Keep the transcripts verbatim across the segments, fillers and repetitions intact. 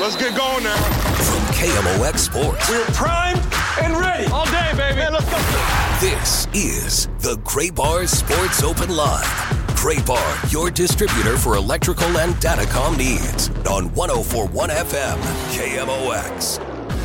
Let's get going now. From K M O X Sports. We're primed and ready. All day, baby. Man, let's go. This is the Graybar Sports Open Line. Graybar, your distributor for electrical and datacom needs. On one oh four point one F M, K M O X.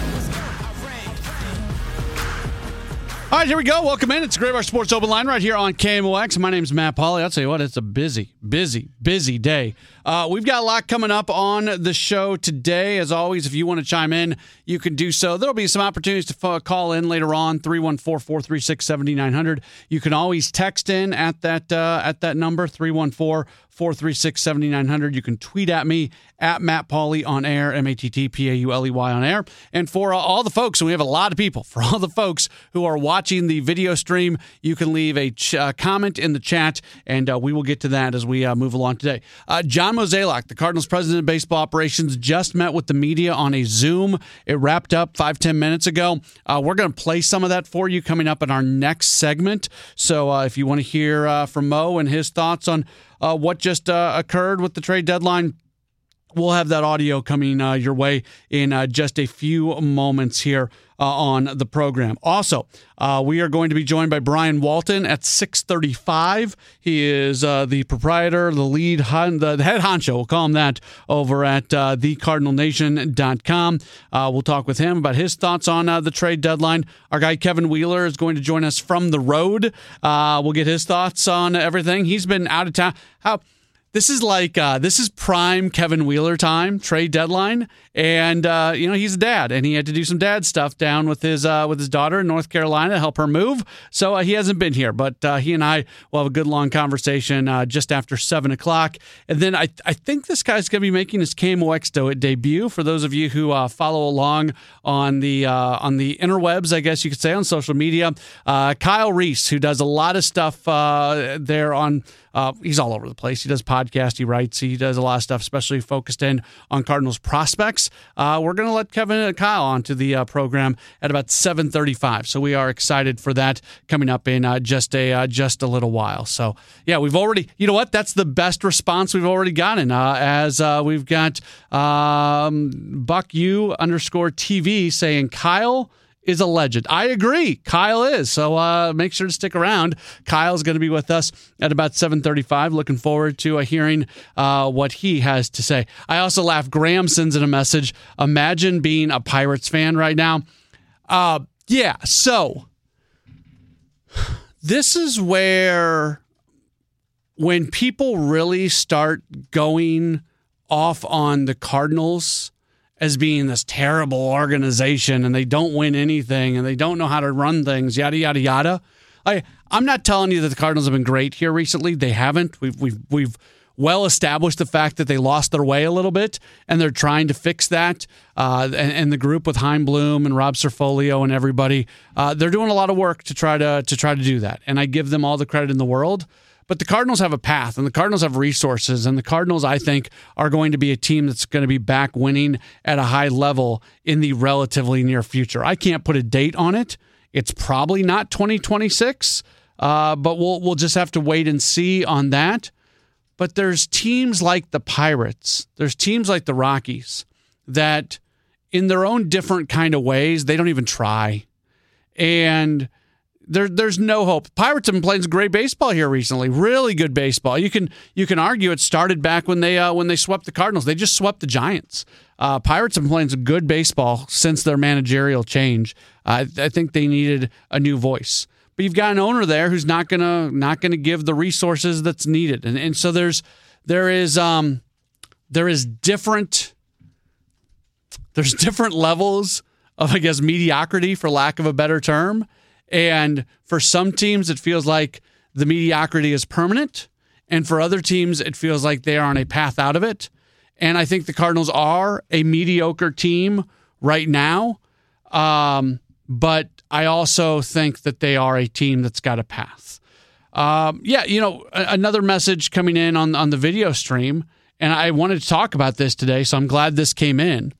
All right, here we go. Welcome in. It's the Graybar Sports Open Line right here on K M O X. My name's Matt Pauley. I'll tell you what, it's a busy, busy, busy day. Uh, we've got a lot coming up on the show today. As always, if you want to chime in, you can do so. There'll be some opportunities to f- call in later on, three one four, four three six, seven nine zero zero. You can always text in at that uh, at that number, three one four, four three six, seven nine zero zero. You can tweet at me, at Matt Pauley on air, M A T T P A U L E Y on air. And for uh, all the folks, and we have a lot of people, for all the folks who are watching the video stream, you can leave a ch- uh, comment in the chat, and uh, we will get to that as we uh, move along today. Uh, John Mozeliak, the Cardinals president of baseball operations, just met with the media on a Zoom. It wrapped up five, ten minutes ago. Uh, we're going to play some of that for you coming up in our next segment. So uh, if you want to hear uh, from Mo and his thoughts on uh, what just uh, occurred with the trade deadline, we'll have that audio coming uh, your way in uh, just a few moments here uh, on the program. Also, uh, we are going to be joined by Brian Walton at six thirty-five. He is uh, the proprietor, the lead, hon- the head honcho, we'll call him that, over at uh, the cardinal nation dot com. Uh, we'll talk with him about his thoughts on uh, the trade deadline. Our guy Kevin Wheeler is going to join us from the road. Uh, we'll get his thoughts on everything. He's been out of town. How... This is like, uh, this is prime Kevin Wheeler time, trade deadline. And, uh, you know, he's a dad, and he had to do some dad stuff down with his uh, with his daughter in North Carolina to help her move. So uh, he hasn't been here, but uh, he and I will have a good long conversation uh, just after seven o'clock. And then I I think this guy's going to be making his K M O X debut. For those of you who uh, follow along on the uh, on the interwebs, I guess you could say, on social media, uh, Kyle Reese, who does a lot of stuff uh, there on, uh, he's all over the place. He does podcasts, he writes, he does a lot of stuff, especially focused in on Cardinals prospects. Uh, we're going to let Kevin and Kyle onto the uh, program at about seven thirty-five. So we are excited for that coming up in uh, just a uh, just a little while. So yeah, we've already, you know what? That's the best response we've already gotten. Uh, as uh, we've got um, Buck U underscore T V saying Kyle is a legend. I agree. Kyle is. So uh, make sure to stick around. Kyle's going to be with us at about seven thirty-five. Looking forward to uh, hearing uh, what he has to say. I also laugh. Graham sends in a message. Imagine being a Pirates fan right now. Uh, yeah, so this is where when people really start going off on the Cardinals as being this terrible organization and they don't win anything and they don't know how to run things, yada, yada, yada. I, I'm not telling you that the Cardinals have been great here recently. They haven't. We've, we've, we've well established the fact that they lost their way a little bit, and they're trying to fix that. Uh, and, and the group with Chaim Bloom and Rob Cerfolio and everybody, uh, they're doing a lot of work to try to to try to do that. And I give them all the credit in the world. But the Cardinals have a path, and the Cardinals have resources, and the Cardinals, I think, are going to be a team that's going to be back winning at a high level in the relatively near future. I can't put a date on it. It's probably not twenty twenty-six, uh, but we'll we'll just have to wait and see on that. But there's teams like the Pirates, there's teams like the Rockies that, in their own different kind of ways, they don't even try, and There, there's no hope. Pirates have been playing some great baseball here recently. Really good baseball. You can you can argue it started back when they uh, when they swept the Cardinals. They just swept the Giants. Uh, Pirates have been playing some good baseball since their managerial change. Uh, I think they needed a new voice. But you've got an owner there who's not gonna not gonna give the resources that's needed, and and so there's there is um there is different there's different levels of, I guess, mediocrity, for lack of a better term. And for some teams, it feels like the mediocrity is permanent. And for other teams, it feels like they are on a path out of it. And I think the Cardinals are a mediocre team right now. Um, but I also think that they are a team that's got a path. Um, yeah, you know, another message coming in on, on the video stream, and I wanted to talk about this today, so I'm glad this came in.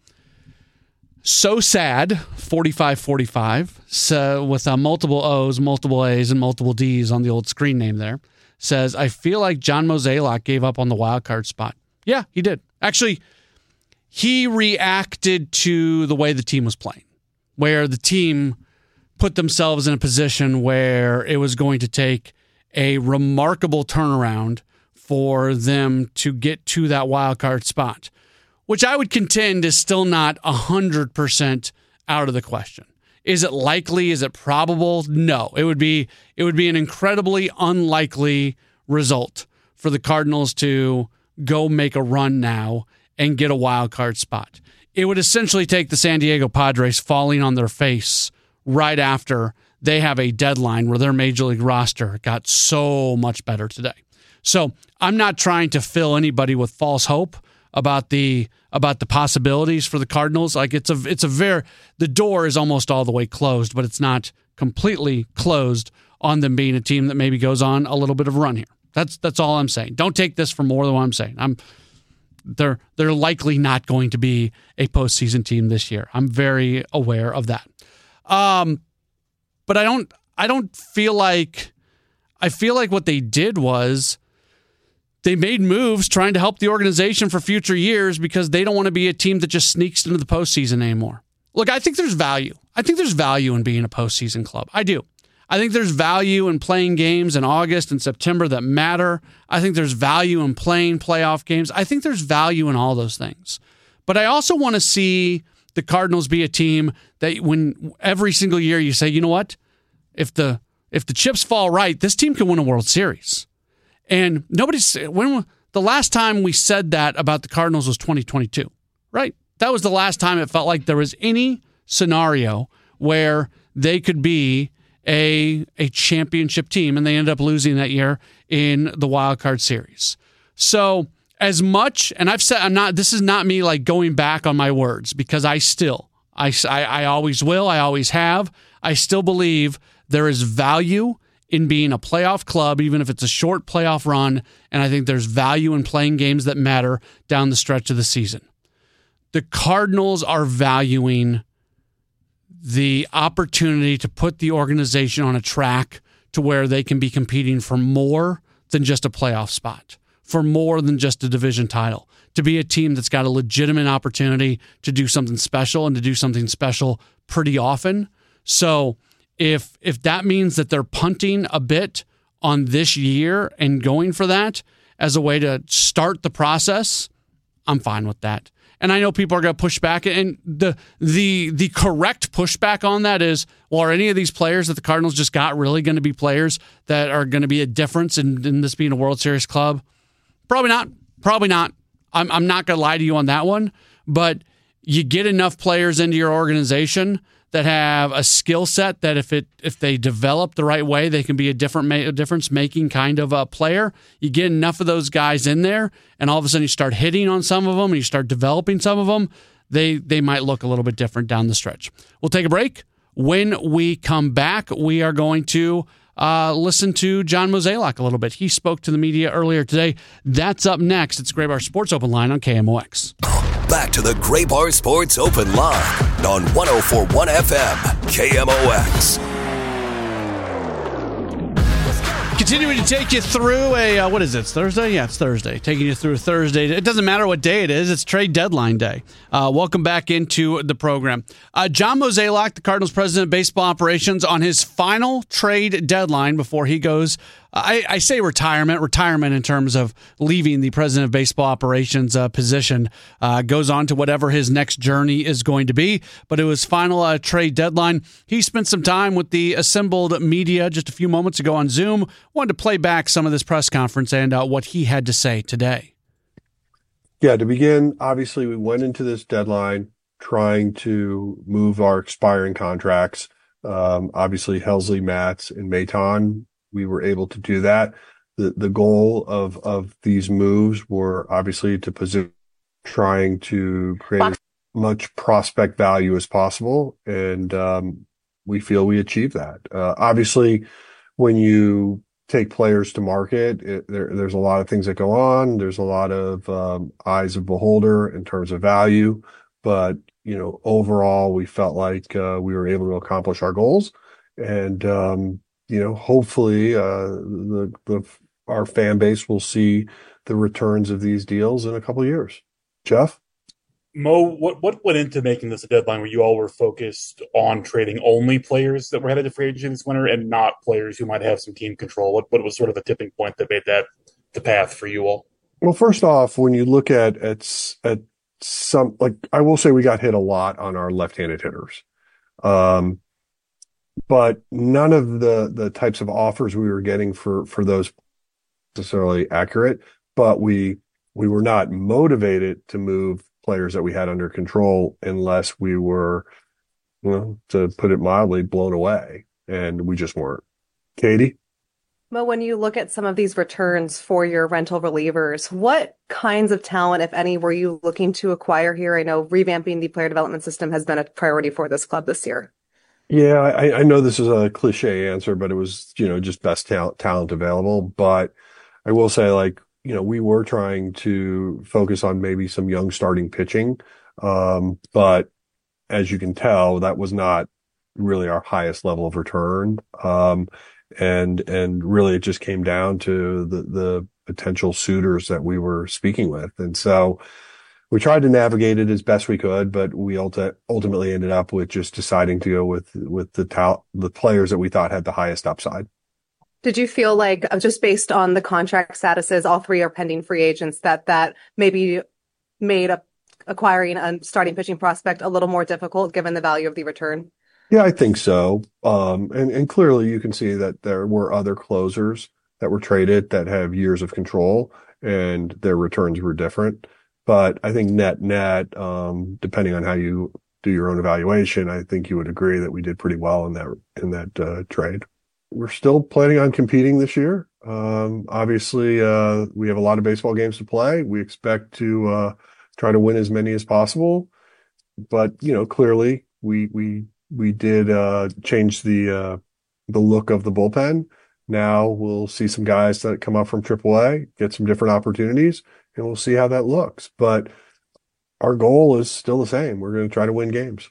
So sad, forty-five forty-five, so with uh, multiple O's, multiple A's, and multiple D's on the old screen name there, says, I feel like John Mozeliak gave up on the wild card spot. Yeah, he did. Actually, he reacted to the way the team was playing, where the team put themselves in a position where it was going to take a remarkable turnaround for them to get to that wild card spot, which I would contend is still not one hundred percent out of the question. Is it likely? Is it probable? No. It would be it would be an incredibly unlikely result for the Cardinals to go make a run now and get a wild card spot. It would essentially take the San Diego Padres falling on their face right after they have a deadline where their major league roster got so much better today. So I'm not trying to fill anybody with false hope about the about the possibilities for the Cardinals. Like it's a it's a very the door is almost all the way closed, but it's not completely closed on them being a team that maybe goes on a little bit of a run here. That's that's all I'm saying. Don't take this for more than what I'm saying. I'm they're they're likely not going to be a postseason team this year. I'm very aware of that. Um, but I don't I don't feel like I feel like what they did was they made moves trying to help the organization for future years because they don't want to be a team that just sneaks into the postseason anymore. Look, I think there's value. I think there's value in being a postseason club. I do. I think there's value in playing games in August and September that matter. I think there's value in playing playoff games. I think there's value in all those things. But I also want to see the Cardinals be a team that when every single year you say, you know what, if the if the chips fall right, this team can win a World Series. And nobody's when the last time we said that about the Cardinals was twenty twenty-two, right? That was the last time it felt like there was any scenario where they could be a a championship team, and they ended up losing that year in the wild card series. So as much, and I've said, I'm not, this is not me like going back on my words because I still, I, I, I always will, I always have, I still believe there is value in being a playoff club, even if it's a short playoff run, and I think there's value in playing games that matter down the stretch of the season. The Cardinals are valuing the opportunity to put the organization on a track to where they can be competing for more than just a playoff spot, for more than just a division title, to be a team that's got a legitimate opportunity to do something special and to do something special pretty often. So if if that means that they're punting a bit on this year and going for that as a way to start the process, I'm fine with that. And I know people are going to push back, and the the the correct pushback on that is, well, are any of these players that the Cardinals just got really going to be players that are going to be a difference in, in this being a World Series club? Probably not. Probably not. I'm I'm not going to lie to you on that one, but you get enough players into your organization that have a skill set that if it if they develop the right way, they can be a different a difference making kind of a player. You get enough of those guys in there, and all of a sudden you start hitting on some of them, and you start developing some of them. They they might look a little bit different down the stretch. We'll take a break. When we come back, we are going to uh, listen to John Mozeliak a little bit. He spoke to the media earlier today. That's up next. It's Graybar Sports Open Line on K M O X. Back to the Graybar Sports Open Line on one oh four point one F M, K M O X. Continuing to take you through a, uh, what is it, it's Thursday? Yeah, it's Thursday. Taking you through Thursday. It doesn't matter what day it is. It's trade deadline day. Uh, welcome back into the program. Uh, John Mozeliak, the Cardinals president of baseball operations, on his final trade deadline before he goes, I, I say retirement, retirement in terms of leaving the president of baseball operations uh, position, uh, goes on to whatever his next journey is going to be. But it was final uh, trade deadline. He spent some time with the assembled media just a few moments ago on Zoom. Wanted to play back some of this press conference and uh, what he had to say today. Yeah, to begin, obviously we went into this deadline trying to move our expiring contracts. Um, obviously Helsley, Matz, and Maton, we were able to do that. The the goal of, of these moves were obviously to position, trying to create as much prospect value as possible. And, um, we feel we achieved that. Uh, obviously when you take players to market, it, there, there's a lot of things that go on. There's a lot of, um, eyes of beholder in terms of value, but, you know, overall we felt like, uh, we were able to accomplish our goals. And, um, you know, hopefully, uh, the, the, our fan base will see the returns of these deals in a couple of years. Jeff? Mo, what, what went into making this a deadline where you all were focused on trading only players that were headed to free agency this winter and not players who might have some team control? What, what was sort of the tipping point that made that the path for you all? Well, first off, when you look at, at, at some, like, I will say we got hit a lot on our left-handed hitters. Um, but none of the, the types of offers we were getting for, for those necessarily accurate, but we, we were not motivated to move players that we had under control unless we were, you know, to put it mildly, blown away. And we just weren't. Katie? Mo, when you look at some of these returns for your rental relievers, what kinds of talent, if any, were you looking to acquire here? I know revamping the player development system has been a priority for this club this year. Yeah, I, I know this is a cliche answer, but it was, you know, just best talent, talent available. But I will say, like, you know, we were trying to focus on maybe some young starting pitching. Um, but as you can tell, that was not really our highest level of return. Um, and, and really it just came down to the, the potential suitors that we were speaking with. And so we tried to navigate it as best we could, but we ulti- ultimately ended up with just deciding to go with, with the tal- the players that we thought had the highest upside. Did you feel like, just based on the contract statuses, all three are pending free agents, that that maybe made a, acquiring a starting pitching prospect a little more difficult given the value of the return? Yeah, I think so. Um, and, and clearly you can see that there were other closers that were traded that have years of control and their returns were different. But I think net net, um, depending on how you do your own evaluation, I think you would agree that we did pretty well in that, in that, uh, trade. We're still planning on competing this year. Um, obviously, uh, we have a lot of baseball games to play. We expect to, uh, try to win as many as possible. But, you know, clearly we, we, we did, uh, change the, uh, the look of the bullpen. Now we'll see some guys that come up from triple A, get some different opportunities, and we'll see how that looks. But our goal is still the same. We're going to try to win games.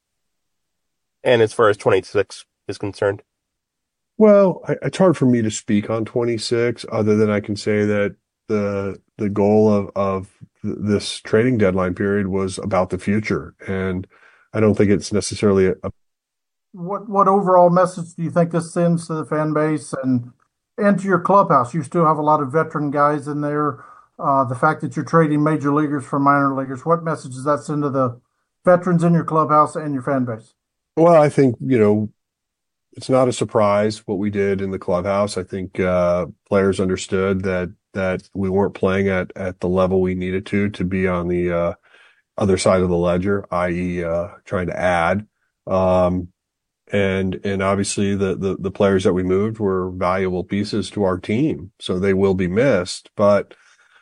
And as far as twenty-six is concerned? Well, I, it's hard for me to speak on twenty-six other than I can say that the the goal of, of th- this trading deadline period was about the future. And I don't think it's necessarily a, a What what overall message do you think this sends to the fan base and and to your clubhouse? You still have a lot of veteran guys in there. Uh, the fact that you're trading major leaguers for minor leaguers, what message does that send to the veterans in your clubhouse and your fan base? Well, I think, you know, it's not a surprise what we did in the clubhouse. I think uh, players understood that that we weren't playing at at the level we needed to to be on the uh, other side of the ledger, that is, uh, trying to add. Um, and and obviously the, the the players that we moved were valuable pieces to our team, so they will be missed. But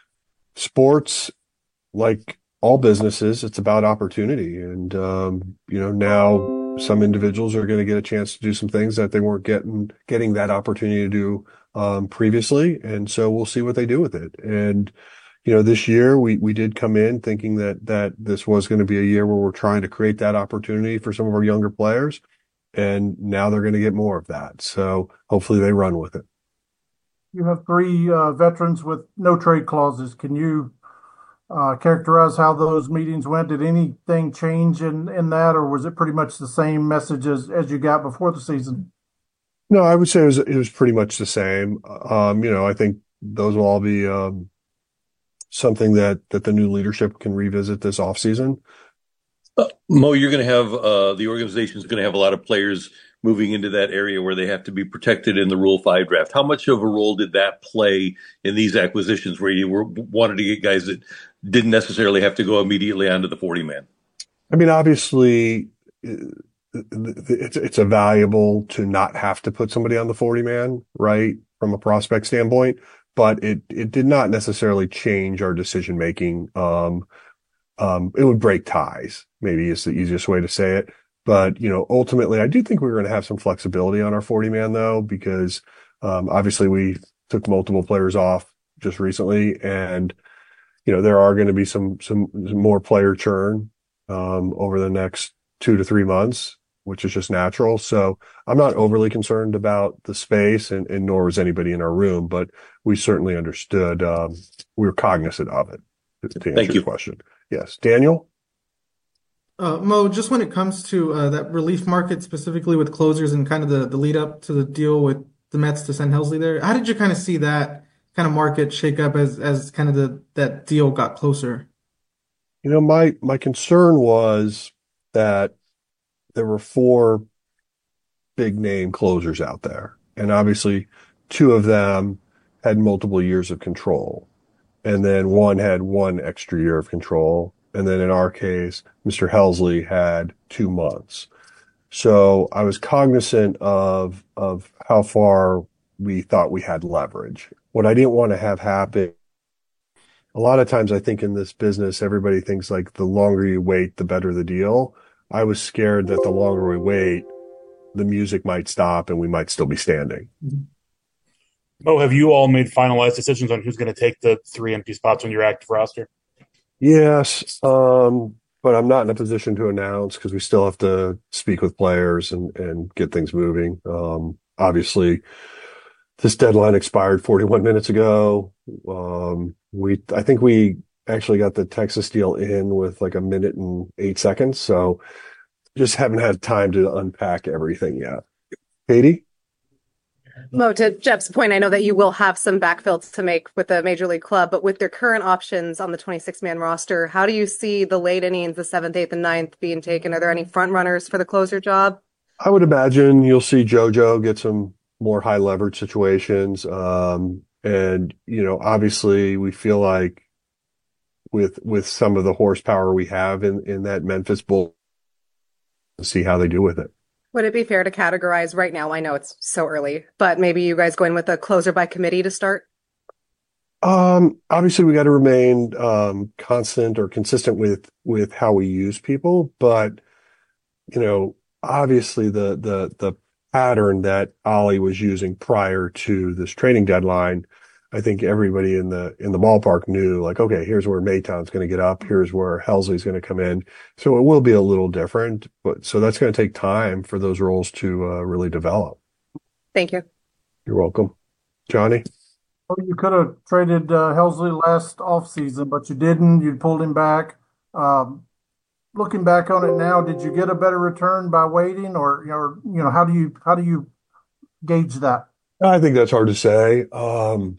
sports, like all businesses, it's about opportunity, and um, you know now. Some individuals are going to get a chance to do some things that they weren't getting, getting that opportunity to do, um, previously. And so we'll see what they do with it. And, you know, this year we, we did come in thinking that, that this was going to be a year where we're trying to create that opportunity for some of our younger players. And now they're going to get more of that. So hopefully they run with it. You have three uh, veterans with no trade clauses. Can you Uh, characterize how those meetings went? Did anything change in, in that, or was it pretty much the same message as, as you got before the season? No, I would say it was, it was pretty much the same. Um, you know, I think those will all be um, something that, that the new leadership can revisit this offseason. Uh, Mo, you're going to have uh, the organization is going to have a lot of players moving into that area where they have to be protected in the Rule five draft. How much of a role did that play in these acquisitions where you were wanted to get guys that didn't necessarily have to go immediately onto the forty man? I mean, obviously, it's it's a valuable to not have to put somebody on the forty man, right, from a prospect standpoint, but it it did not necessarily change our decision making. Um, um, it would break ties, maybe is the easiest way to say it. But, you know, ultimately, I do think we're going to have some flexibility on our forty man, though, because um, obviously we took multiple players off just recently. And, you know, there are going to be some some more player churn um, over the next two to three months, which is just natural. So I'm not overly concerned about the space, and, and nor was anybody in our room. But we certainly understood. Um, we were cognizant of it, to, to answer Thank you. your question. Yes. Daniel? Uh, Mo, just when it comes to uh, that relief market, specifically with closers and kind of the, the lead up to the deal with the Mets to send Helsley there, how did you kind of see that kind of market shake up as as kind of the that deal got closer? You know, my my concern was that there were four big name closers out there, and obviously two of them had multiple years of control, and then one had one extra year of control. And then in our case, Mister Helsley had two months. So I was cognizant of, of how far we thought we had leverage. What I didn't want to have happen, a lot of times I think in this business, everybody thinks like the longer you wait, the better the deal. I was scared that the longer we wait, the music might stop and we might still be standing. Oh, have you all made finalized decisions on who's going to take the three empty spots on your active roster? Yes, um, but I'm not in a position to announce because we still have to speak with players and, and get things moving. Um, obviously, this deadline expired forty-one minutes ago. Um, we, I think we actually got the Texas deal in with like a minute and eight seconds. So just haven't had time to unpack everything yet. Katie? Mo, to Jeff's point, I know that you will have some backfill to make with the Major League club, but with their current options on the twenty-six man roster, how do you see the late innings, the seventh, eighth, and ninth being taken? Are there any front runners for the closer job? I would imagine you'll see JoJo get some more high leverage situations. Um, and, you know, obviously we feel like with, with some of the horsepower we have in, in that Memphis bull, see how they do with it. Would it be fair to categorize right now? I know it's so early, but maybe you guys going with a closer by committee to start? Um, obviously we got to remain, um, constant or consistent with, with how we use people, but, you know, obviously the, the, the pattern that Ollie was using prior to this trading deadline, I think everybody in the, in the ballpark knew like, okay, here's where Maton's going to get up. Here's where Helsley's going to come in. So it will be a little different, but so that's going to take time for those roles to uh, really develop. Thank you. You're welcome. Johnny? Well, you could have traded uh, Helsley last offseason, but you didn't. You pulled him back. Um, looking back on it now, did you get a better return by waiting, or, or you know, how do you how do you gauge that? I think that's hard to say. Um,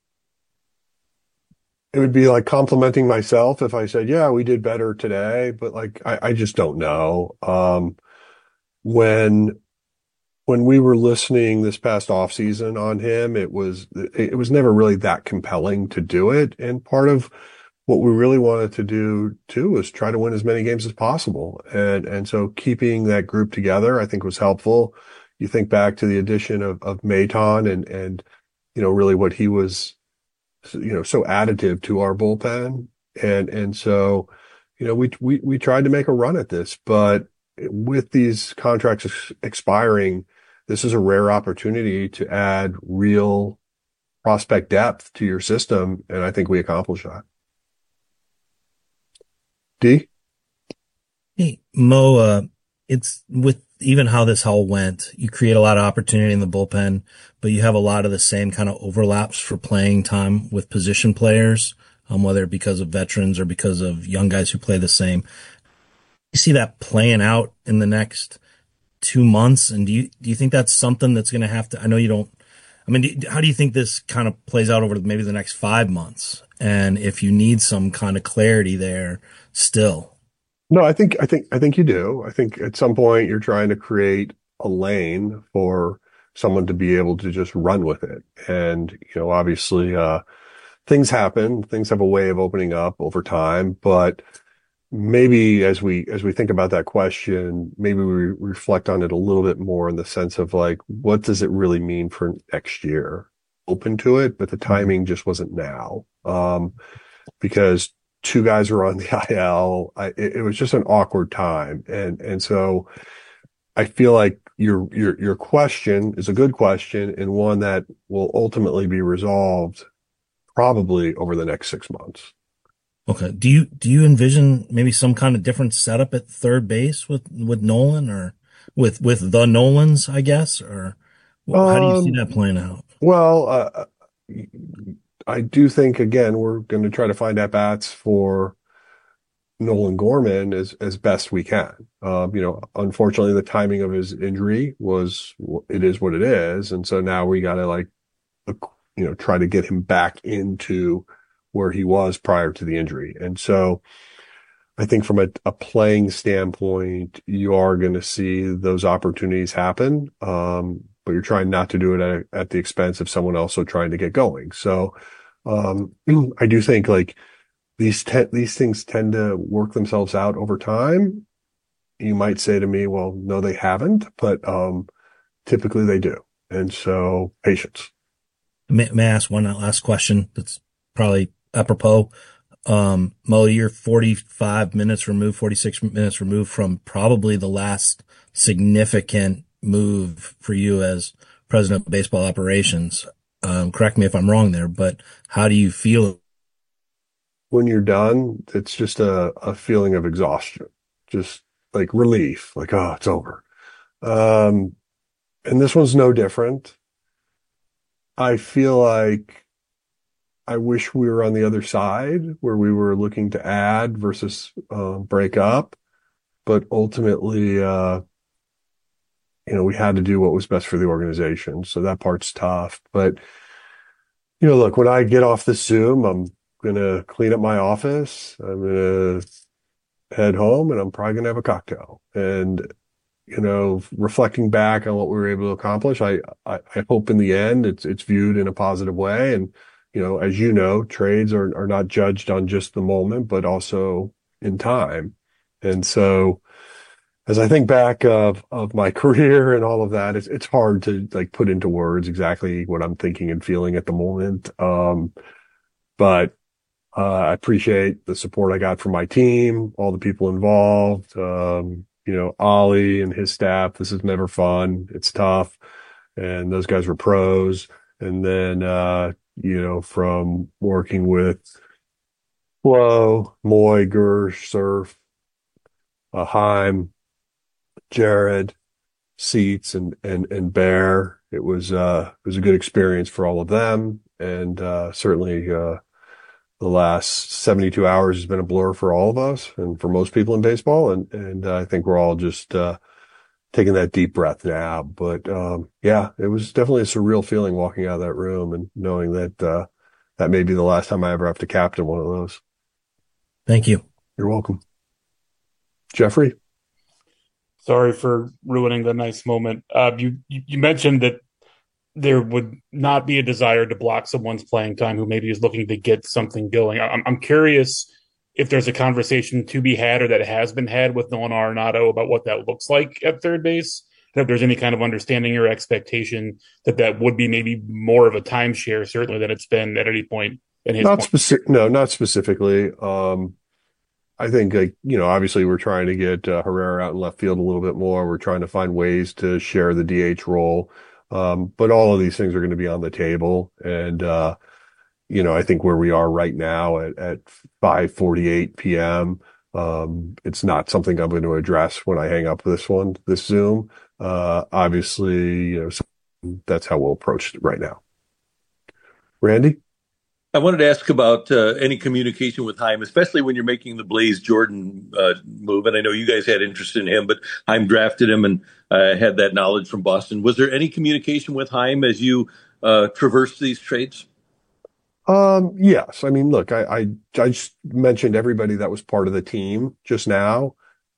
It would be like complimenting myself if I said, yeah, we did better today, but like, I, I just don't know. Um, when, when we were listening this past off season on him, it was, it was never really that compelling to do it. And part of what we really wanted to do too was try to win as many games as possible. And, and so keeping that group together, I think was helpful. You think back to the addition of, of Maton and, and, you know, really what he was, you know, so additive to our bullpen. And, and so, you know, we, we, we tried to make a run at this, but with these contracts ex- expiring, this is a rare opportunity to add real prospect depth to your system. And I think we accomplished that. D? Hey, Mo, uh, it's with even how this all went, you create a lot of opportunity in the bullpen, but you have a lot of the same kind of overlaps for playing time with position players, um, whether because of veterans or because of young guys who play the same. You see that playing out in the next two months? And do you, do you think that's something that's going to have to, I know you don't, I mean, do, how do you think this kind of plays out over maybe the next five months? And if you need some kind of clarity there still? No, I think, I think, I think you do. I think at some point you're trying to create a lane for someone to be able to just run with it. And, you know, obviously, uh, things happen, things have a way of opening up over time, but maybe as we, as we think about that question, maybe we reflect on it a little bit more in the sense of like, what does it really mean for next year? Open to it, but the timing just wasn't now. Um, because two guys were on the I L. I, it, it was just an awkward time. And, and so I feel like your, your, your question is a good question and one that will ultimately be resolved probably over the next six months. Okay. Do you, do you envision maybe some kind of different setup at third base with, with Nolan or with, with the Nolans, I guess, or how do you see that playing out? Well, uh, I do think, again, we're going to try to find at-bats for Nolan Gorman as as best we can. Um, you know, unfortunately, the timing of his injury was it is what it is, and so now we got to like, you know, try to get him back into where he was prior to the injury. And so, I think from a, a playing standpoint, you are going to see those opportunities happen, um, but you're trying not to do it at, at the expense of someone also trying to get going. So, um, I do think like. These te- these things tend to work themselves out over time. You might say to me, well, no, they haven't, but um, typically they do. And so patience. May, may I ask one last question that's probably apropos? Um, Mo, you're forty-five minutes removed, forty-six minutes removed from probably the last significant move for you as president of baseball operations. Um, correct me if I'm wrong there, but how do you feel? When you're done, it's just a, a feeling of exhaustion, just like relief, like, oh, it's over. Um, and this one's no different. I feel like I wish we were on the other side where we were looking to add versus uh, break up. But ultimately, uh, you know, we had to do what was best for the organization. So that part's tough. But, you know, look, when I get off the Zoom, I'm going to clean up my office. I'm going to head home and I'm probably going to have a cocktail. And, you know, reflecting back on what we were able to accomplish, I, I, I hope in the end it's, it's viewed in a positive way. And, you know, as you know, trades are, are not judged on just the moment, but also in time. And so as I think back of, of my career and all of that, it's, it's hard to like put into words exactly what I'm thinking and feeling at the moment. Um, but Uh, I appreciate the support I got from my team, all the people involved, um, you know, Ollie and his staff. This is never fun. It's tough. And those guys were pros. And then, uh, you know, from working with Flo, Moy, Gersh, Surf, uh, Heim, Jared, Seats, and, and, and Bear. It was, uh, it was a good experience for all of them. And, uh, certainly, uh, the last seventy-two hours has been a blur for all of us and for most people in baseball. And, and uh, I think we're all just, uh, taking that deep breath now. But, um, yeah, it was definitely a surreal feeling walking out of that room and knowing that, uh, that may be the last time I ever have to captain one of those. Thank you. You're welcome. Jeffrey. Sorry for ruining the nice moment. Uh, you, you mentioned that there would not be a desire to block someone's playing time who maybe is looking to get something going. I'm, I'm curious if there's a conversation to be had or that has been had with Nolan Arenado about what that looks like at third base. If there's any kind of understanding or expectation that that would be maybe more of a timeshare, certainly than it's been at any point in his. Not specific. No, not specifically. Um, I think, like, you know, obviously we're trying to get uh, Herrera out in left field a little bit more. We're trying to find ways to share the D H role. Um, but all of these things are going to be on the table. And, uh, you know, I think where we are right now at, at five forty-eight p.m., um, it's not something I'm going to address when I hang up this one, this Zoom. Uh, obviously, you know, so that's how we'll approach it right now. Randy? I wanted to ask about uh, any communication with Heim, especially when you're making the Blaze Jordan uh, move. And I know you guys had interest in him, but Heim drafted him and uh, had that knowledge from Boston. Was there any communication with Heim as you uh, traversed these trades? Um, yes. I mean, look, I, I, I just mentioned everybody that was part of the team just now.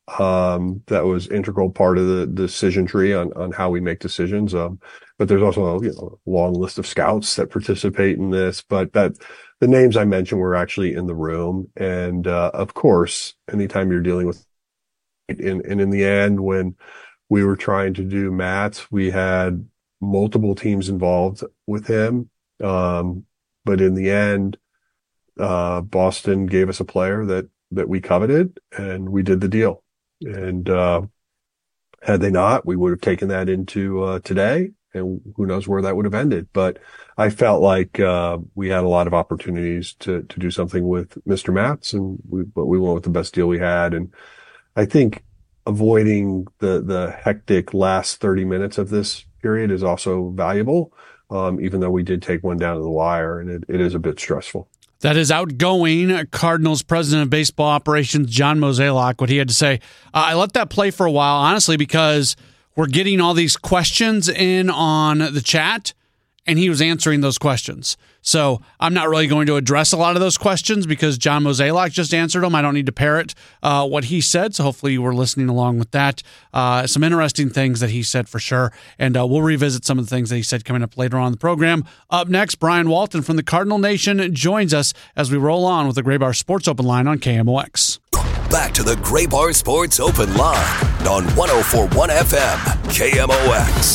Um, that was integral part of the decision tree on, on how we make decisions. Um, but there's also, you know, a long list of scouts that participate in this, but that the names I mentioned were actually in the room. And, uh, of course, anytime you're dealing with, and, and in the end, when we were trying to do Matt's, we had multiple teams involved with him. Um, but in the end, uh, Boston gave us a player that, that we coveted and we did the deal. And, uh, had they not, we would have taken that into, uh, today, and who knows where that would have ended. But I felt like, uh, we had a lot of opportunities to, to do something with Mister Matz, and we, but we went with the best deal we had. And I think avoiding the, the hectic last thirty minutes of this period is also valuable. Um, even though we did take one down to the wire, and it, it is a bit stressful. That is outgoing Cardinals president of baseball operations, John Mozeliak, what he had to say. Uh, I let that play for a while, honestly, because we're getting all these questions in on the chat, and he was answering those questions. So I'm not really going to address a lot of those questions because John Mozeliak just answered them. I don't need to parrot uh, what he said, so hopefully you were listening along with that. Uh, some interesting things that he said for sure, and uh, we'll revisit some of the things that he said coming up later on in the program. Up next, Brian Walton from the Cardinal Nation joins us as we roll on with the Gray Bar Sports Open Line on K M O X. Back to the Gray Bar Sports Open Line on one oh four point one F M, K M O X.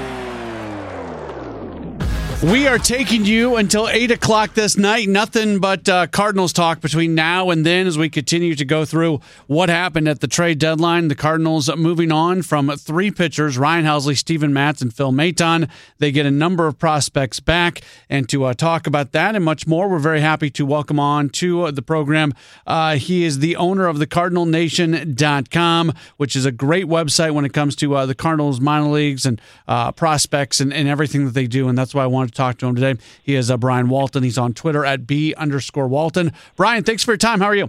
We are taking you until eight o'clock this night. Nothing but uh, Cardinals talk between now and then as we continue to go through what happened at the trade deadline. The Cardinals moving on from three pitchers, Ryan Helsley, Steven Matz, and Phil Maton. They get a number of prospects back. And to uh, talk about that and much more, we're very happy to welcome on to uh, the program. Uh, he is the owner of the Cardinal Nation dot com, which is a great website when it comes to uh, the Cardinals minor leagues and uh, prospects and, and everything that they do. And that's why I wanted to talk to him today. He is uh, Brian Walton. He's on Twitter at B underscore Walton. Brian, thanks for your time. How are you?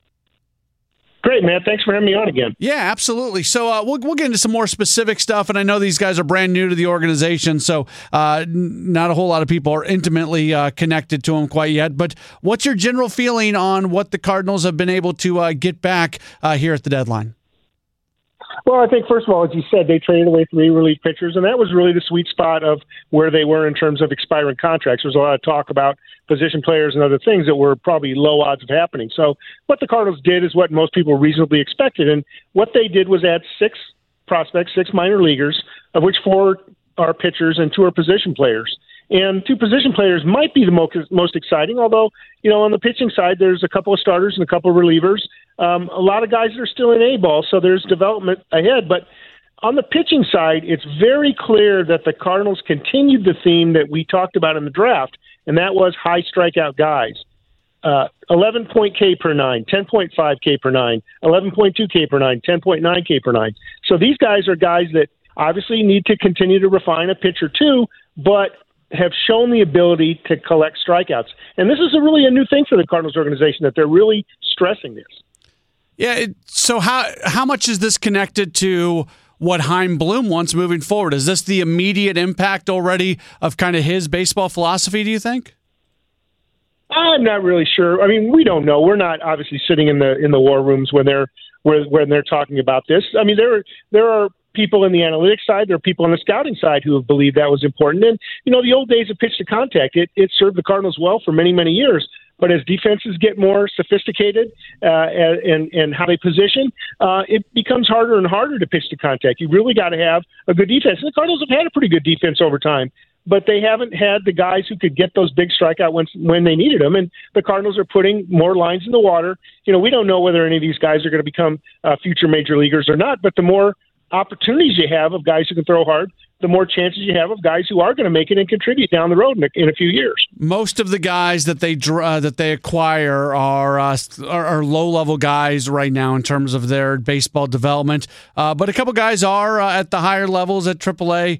Great, man. Thanks for having me on again. Yeah, absolutely. So uh, we'll we'll get into some more specific stuff, and I know these guys are brand new to the organization, so uh, not a whole lot of people are intimately uh, connected to them quite yet. But what's your general feeling on what the Cardinals have been able to uh, get back uh, here at the deadline? Well, I think, first of all, as you said, they traded away three relief pitchers, and that was really the sweet spot of where they were in terms of expiring contracts. There was a lot of talk about position players and other things that were probably low odds of happening. So what the Cardinals did is what most people reasonably expected, and what they did was add six prospects, six minor leaguers, of which four are pitchers and two are position players. And two position players might be the most, most exciting, although, you know, on the pitching side, there's a couple of starters and a couple of relievers. Um, a lot of guys that are still in A-ball, so there's development ahead. But on the pitching side, it's very clear that the Cardinals continued the theme that we talked about in the draft, and that was high strikeout guys. Uh, eleven point K per nine, ten point five K per nine, eleven point two K per nine, ten point nine K per nine. So these guys are guys that obviously need to continue to refine a pitch or two, but have shown the ability to collect strikeouts. And this is a really a new thing for the Cardinals organization, that they're really stressing this. Yeah, it, so how how much is this connected to what Chaim Bloom wants moving forward? Is this the immediate impact already of kind of his baseball philosophy, do you think? I'm not really sure. I mean, we don't know. We're not obviously sitting in the in the war rooms when they're where, when they're talking about this. I mean, there are, there are people in the analytics side, there are people on the scouting side who have believed that was important. And, you know, the old days of pitch to contact, it, it served the Cardinals well for many, many years. But as defenses get more sophisticated uh, and, and how they position, uh, it becomes harder and harder to pitch to contact. You really got to have a good defense. And the Cardinals have had a pretty good defense over time, but they haven't had the guys who could get those big strikeout when, when they needed them. And the Cardinals are putting more lines in the water. You know, we don't know whether any of these guys are going to become uh, future major leaguers or not, but the more opportunities you have of guys who can throw hard, the more chances you have of guys who are going to make it and contribute down the road in a, in a few years. Most of the guys that they uh, that they acquire are, uh, are are low level guys right now in terms of their baseball development. Uh, but a couple guys are uh, at the higher levels at triple A.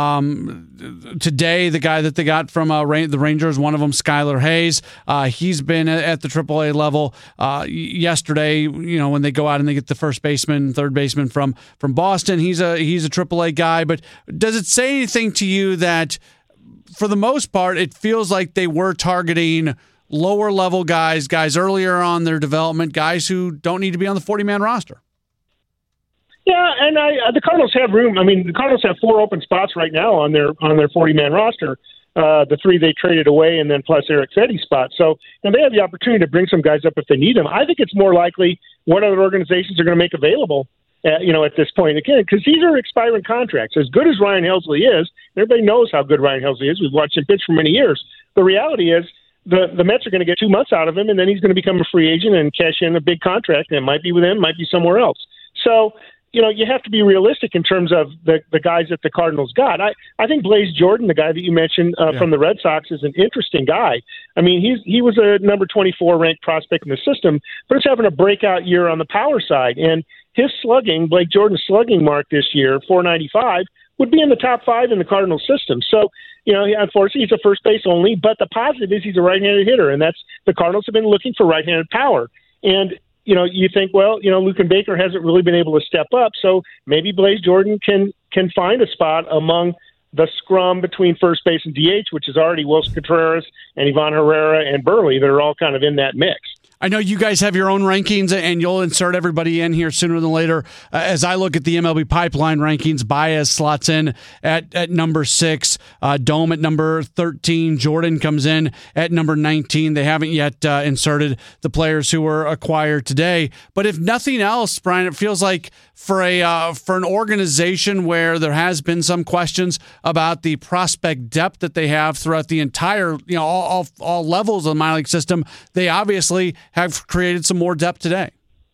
Um, today, the guy that they got from uh, the Rangers, one of them, Skylar Hayes, uh, he's been at the triple A level. Uh, yesterday, you know, when they go out and they get the first baseman, third baseman from from Boston, he's a he's a triple A guy. But does it say anything to you that, for the most part, it feels like they were targeting lower level guys, guys earlier on their development, guys who don't need to be on the forty-man roster? Yeah, and I, uh, the Cardinals have room. I mean, the Cardinals have four open spots right now on their on their forty-man roster. Uh, the three they traded away, and then plus Eric Fetty's spot. So, and they have the opportunity to bring some guys up if they need them. I think it's more likely what other organizations are going to make available. Uh, you know, at this point, again, because these are expiring contracts. As good as Ryan Helsley is, everybody knows how good Ryan Helsley is. We've watched him pitch for many years. The reality is the, the Mets are going to get two months out of him, and then he's going to become a free agent and cash in a big contract, and it might be with him, might be somewhere else. So you know, you have to be realistic in terms of the, the guys that the Cardinals got. I, I think Blaze Jordan, the guy that you mentioned uh, yeah. from the Red Sox, is an interesting guy. I mean, he's he was a number twenty-four ranked prospect in the system, but he's having a breakout year on the power side. And his slugging, Blake Jordan's slugging mark this year, four ninety-five, would be in the top five in the Cardinals system. So, you know, unfortunately, he's a first base only, but the positive is he's a right-handed hitter, and that's the Cardinals have been looking for right-handed power. And you know, you think, well, you know, Lucan Baker hasn't really been able to step up, so maybe Blaze Jordan can can find a spot among the scrum between first base and D H, which is already Wilson Contreras and Ivan Herrera and Burley. They're all kind of in that mix. I know you guys have your own rankings, and you'll insert everybody in here sooner than later. Uh, as I look at the M L B Pipeline rankings, Baez slots in at, at number six, uh, Dome at number thirteen, Jordan comes in at number nineteen. They haven't yet uh, inserted the players who were acquired today. But if nothing else, Brian, it feels like for a uh, for an organization where there has been some questions about the prospect depth that they have throughout the entire, you know, all all, all levels of the minor league system, they obviously have created some more depth today.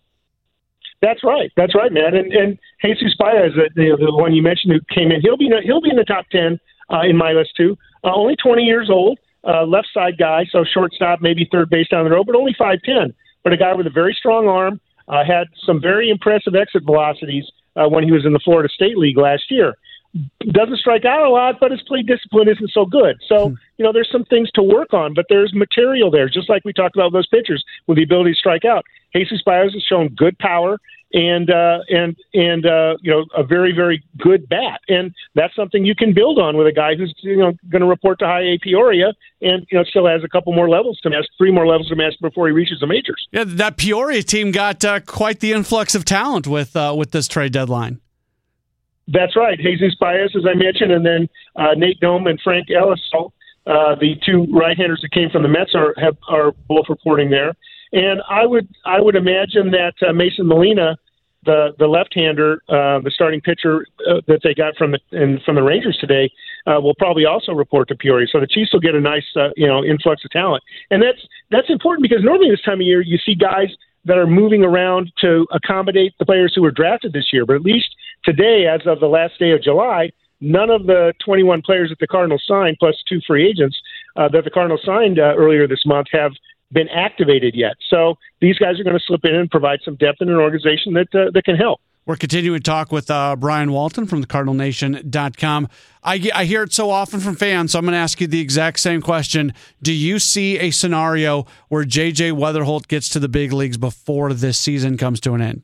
That's right. That's right, man. And, and Jesus Baez, the, the, the one you mentioned who came in, he'll be he'll be in the top ten uh, in my list too. Uh, only twenty years old, uh, left side guy, so shortstop, maybe third base down the road, but only five ten. But a guy with a very strong arm, uh, had some very impressive exit velocities uh, when he was in the Florida State League last year. Doesn't strike out a lot, but his play discipline isn't so good. So, you know, there's some things to work on, but there's material there, just like we talked about those pitchers with the ability to strike out. Jesus Baez has shown good power and, uh, and, and, uh, you know, a very, very good bat. And that's something you can build on with a guy who's, you know, going to report to high A Peoria and, you know, still has a couple more levels to master, three more levels to master before he reaches the majors. Yeah, that Peoria team got uh, quite the influx of talent with, uh, with this trade deadline. That's right. Jesus Baez, as I mentioned, and then uh, Nate Dome and Frank Ellis, uh, the two right-handers that came from the Mets, are have, are both reporting there. And I would I would imagine that uh, Mason Molina, the the left-hander, uh, the starting pitcher uh, that they got from the and from the Rangers today, uh, will probably also report to Peoria. So the Chiefs will get a nice uh, you know influx of talent, and that's that's important because normally this time of year you see guys that are moving around to accommodate the players who were drafted this year, but at least today, as of the last day of July, none of the twenty-one players that the Cardinals signed, plus two free agents uh, that the Cardinals signed uh, earlier this month, have been activated yet. So these guys are going to slip in and provide some depth in an organization that uh, that can help. We're continuing to talk with uh, Brian Walton from the Cardinal Nation dot com. I, I hear it so often from fans, so I'm going to ask you the exact same question. Do you see a scenario where J J Weatherholt gets to the big leagues before this season comes to an end?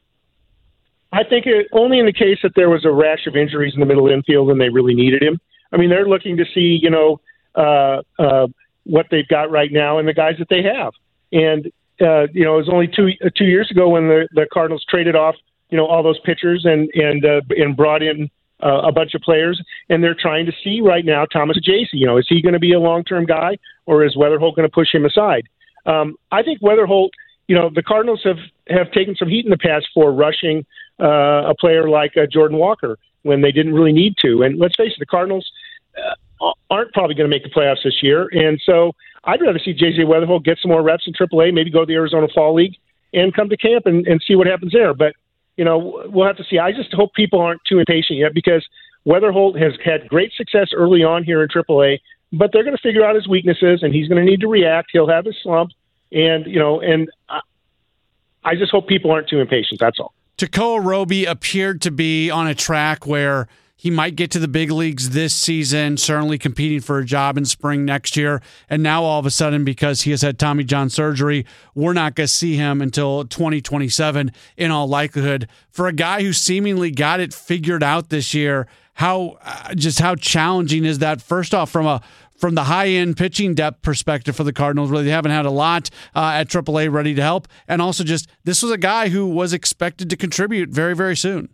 I think it, only in the case that there was a rash of injuries in the middle infield and they really needed him. I mean, they're looking to see, you know, uh, uh, what they've got right now and the guys that they have. And, uh, you know, it was only two uh, two years ago when the, the Cardinals traded off, you know, all those pitchers and and uh, and brought in uh, a bunch of players. And they're trying to see right now Thomas Jaycee. You know, is he going to be a long-term guy or is Weatherholt going to push him aside? Um, I think Weatherholt, you know, the Cardinals have, have taken some heat in the past for rushing Uh, a player like uh, Jordan Walker when they didn't really need to. And let's face it, the Cardinals uh, aren't probably going to make the playoffs this year. And so I'd rather see J J Weatherholt get some more reps in triple A, maybe go to the Arizona Fall League and come to camp and, and see what happens there. But, you know, we'll have to see. I just hope people aren't too impatient yet because Weatherholt has had great success early on here in triple A, but they're going to figure out his weaknesses and he's going to need to react. He'll have his slump. And, you know, and I, I just hope people aren't too impatient. That's all. Tekoa Roby appeared to be on a track where he might get to the big leagues this season, certainly competing for a job in spring next year. And now all of a sudden, because he has had Tommy John surgery, we're not going to see him until twenty twenty-seven in all likelihood. For a guy who seemingly got it figured out this year, how uh, just how challenging is that? First off, from a from the high-end pitching depth perspective for the Cardinals, where they haven't had a lot uh, at triple A ready to help. And also just, this was a guy who was expected to contribute very, very soon.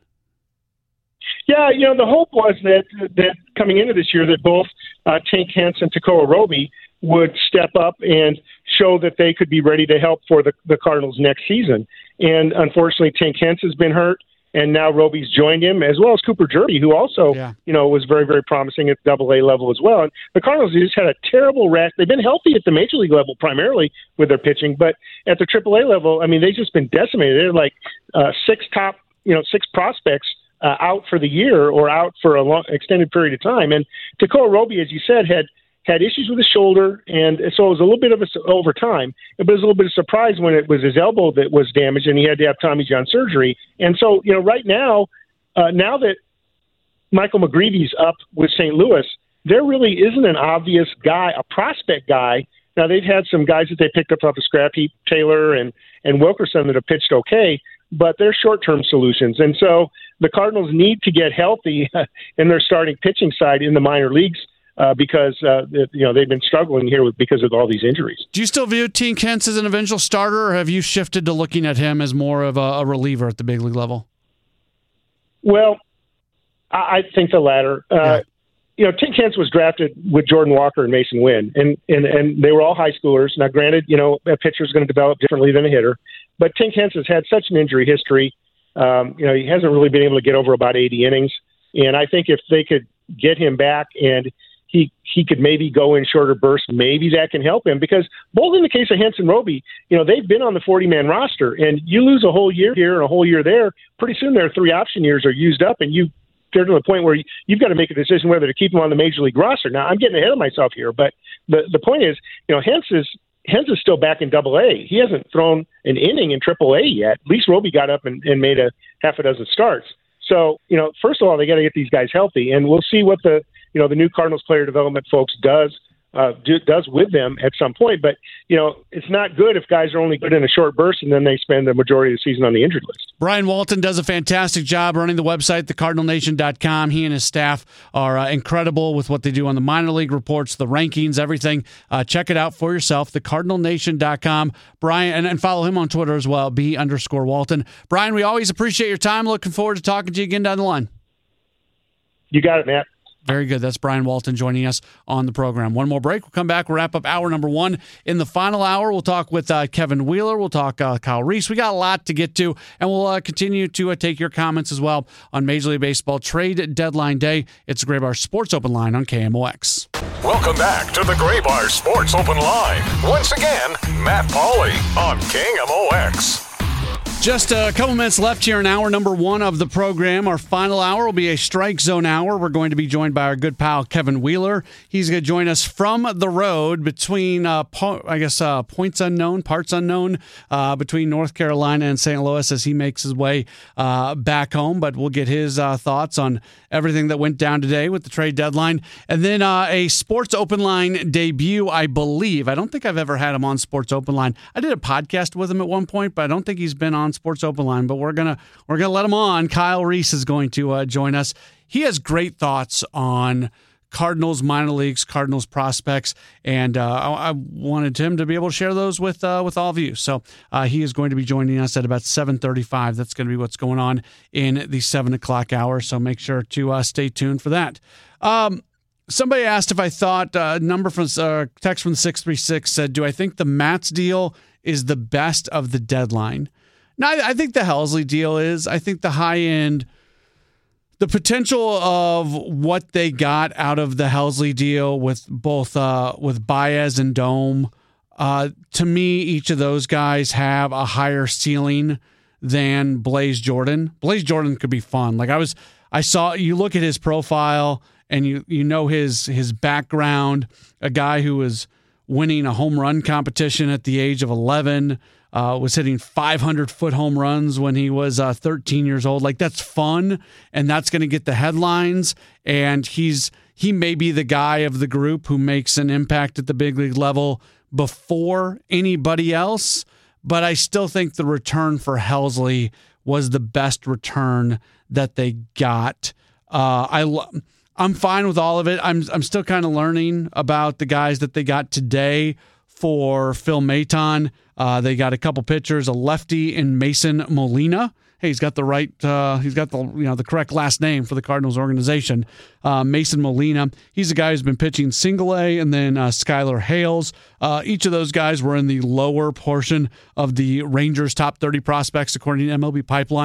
Yeah, you know, the hope was that that coming into this year that both uh, Tank Hence and Tekoa Roby would step up and show that they could be ready to help for the, the Cardinals next season. And unfortunately, Tank Hence has been hurt. And now Roby's joined him, as well as Cooper Jerby, who also, yeah. you know, was very, very promising at double A level as well. And the Cardinals just had a terrible rash. They've been healthy at the major league level primarily with their pitching, but at the triple A level, I mean, they've just been decimated. They're like uh, six top, you know, six prospects uh, out for the year or out for a long extended period of time. And Tekoa Roby, as you said, had had issues with his shoulder, and so it was a little bit of a over time. But it was a little bit of surprise when it was his elbow that was damaged, and he had to have Tommy John surgery. And so, you know, right now, uh, now that Michael McGreevy's up with Saint Louis, there really isn't an obvious guy, a prospect guy. Now, they've had some guys that they picked up off the scrap heap, Taylor and, and Wilkerson, that have pitched okay, but they're short-term solutions. And so the Cardinals need to get healthy in their starting pitching side in the minor leagues uh, because, uh, you know, they've been struggling here with, because of all these injuries. Do you still view Tink Hence as an eventual starter, or have you shifted to looking at him as more of a, a reliever at the big league level? Well, I, I think the latter. Uh, yeah. You know, Tink Hence was drafted with Jordan Walker and Mason Wynn, and, and, and they were all high schoolers. Now, granted, you know, a pitcher is going to develop differently than a hitter, but Tink Hence has had such an injury history. Um, you know, he hasn't really been able to get over about eighty innings, and I think if they could get him back and he he could maybe go in shorter bursts, maybe that can help him, because both in the case of Hence and Roby, you know, they've been on the forty-man roster, and you lose a whole year here and a whole year there, pretty soon their three option years are used up, and you get to the point where you've got to make a decision whether to keep him on the major league roster. Now, I'm getting ahead of myself here, but the, the point is, you know, Hence is, Hence is still back in double A. He hasn't thrown an inning in triple A yet. At least Roby got up and, and made a half a dozen starts. So, you know, first of all, they got to get these guys healthy, and we'll see what the, you know, the new Cardinals player development folks does uh, do, does with them at some point. But, you know, it's not good if guys are only good in a short burst and then they spend the majority of the season on the injured list. Brian Walton does a fantastic job running the website, the cardinal nation dot com. He and his staff are uh, incredible with what they do on the minor league reports, the rankings, everything. Uh, check it out for yourself, the cardinal nation dot com. Brian, and, and follow him on Twitter as well, B underscore Walton. Brian, we always appreciate your time. Looking forward to talking to you again down the line. You got it, Matt. Very good. That's Brian Walton joining us on the program. One more break. We'll come back. We'll wrap up hour number one. In the final hour, we'll talk with uh, Kevin Wheeler. We'll talk uh, Kyle Reese. We got a lot to get to, and we'll uh, continue to uh, take your comments as well on Major League Baseball trade deadline day. It's the Graybar Sports Open Line on K M O X. Welcome back to the Graybar Sports Open Line. Once again, Matt Pauley on K M O X. Just a couple minutes left here in hour number one of the program. Our final hour will be a strike zone hour. We're going to be joined by our good pal, Kevin Wheeler. He's going to join us from the road between, uh, po- I guess, uh, points unknown, parts unknown, uh, between North Carolina and Saint Louis as he makes his way uh, back home. But we'll get his uh, thoughts on everything that went down today with the trade deadline. And then uh, a Sports Open Line debut, I believe. I don't think I've ever had him on Sports Open Line. I did a podcast with him at one point, but I don't think he's been on Sports Open Line, but we're gonna we're gonna let him on. Kyle Reese is going to uh, join us. He has great thoughts on Cardinals minor leagues, Cardinals prospects, and uh, I, I wanted him to be able to share those with uh, with all of you. So uh, he is going to be joining us at about seven thirty-five. That's going to be what's going on in the seven o'clock hour. So make sure to uh, stay tuned for that. Um, somebody asked if I thought a uh, number from uh, text from the six three six said, "Do I think the Mats deal is the best of the deadline?" No, I think the Helsley deal is. I think the high end, the potential of what they got out of the Helsley deal with both uh, with Baez and Dome, uh, to me, each of those guys have a higher ceiling than Blaze Jordan. Blaze Jordan could be fun. Like I was, I saw you look at his profile and you you know his his background. A guy who was winning a home run competition at the age of eleven. Uh, was hitting five hundred foot home runs when he was uh, thirteen years old. Like that's fun, and that's going to get the headlines. And he's he may be the guy of the group who makes an impact at the big league level before anybody else. But I still think the return for Helsley was the best return that they got. Uh, I I'm fine with all of it. I'm I'm still kind of learning about the guys that they got today for Phil Maton. Uh, they got a couple pitchers, a lefty in Mason Molina. Hey, he's got the right, uh, he's got the you know the correct last name for the Cardinals organization. Uh, Mason Molina. He's a guy who's been pitching single A, and then uh, Skylar Hales. Uh, each of those guys were in the lower portion of the Rangers' top thirty prospects according to M L B Pipeline.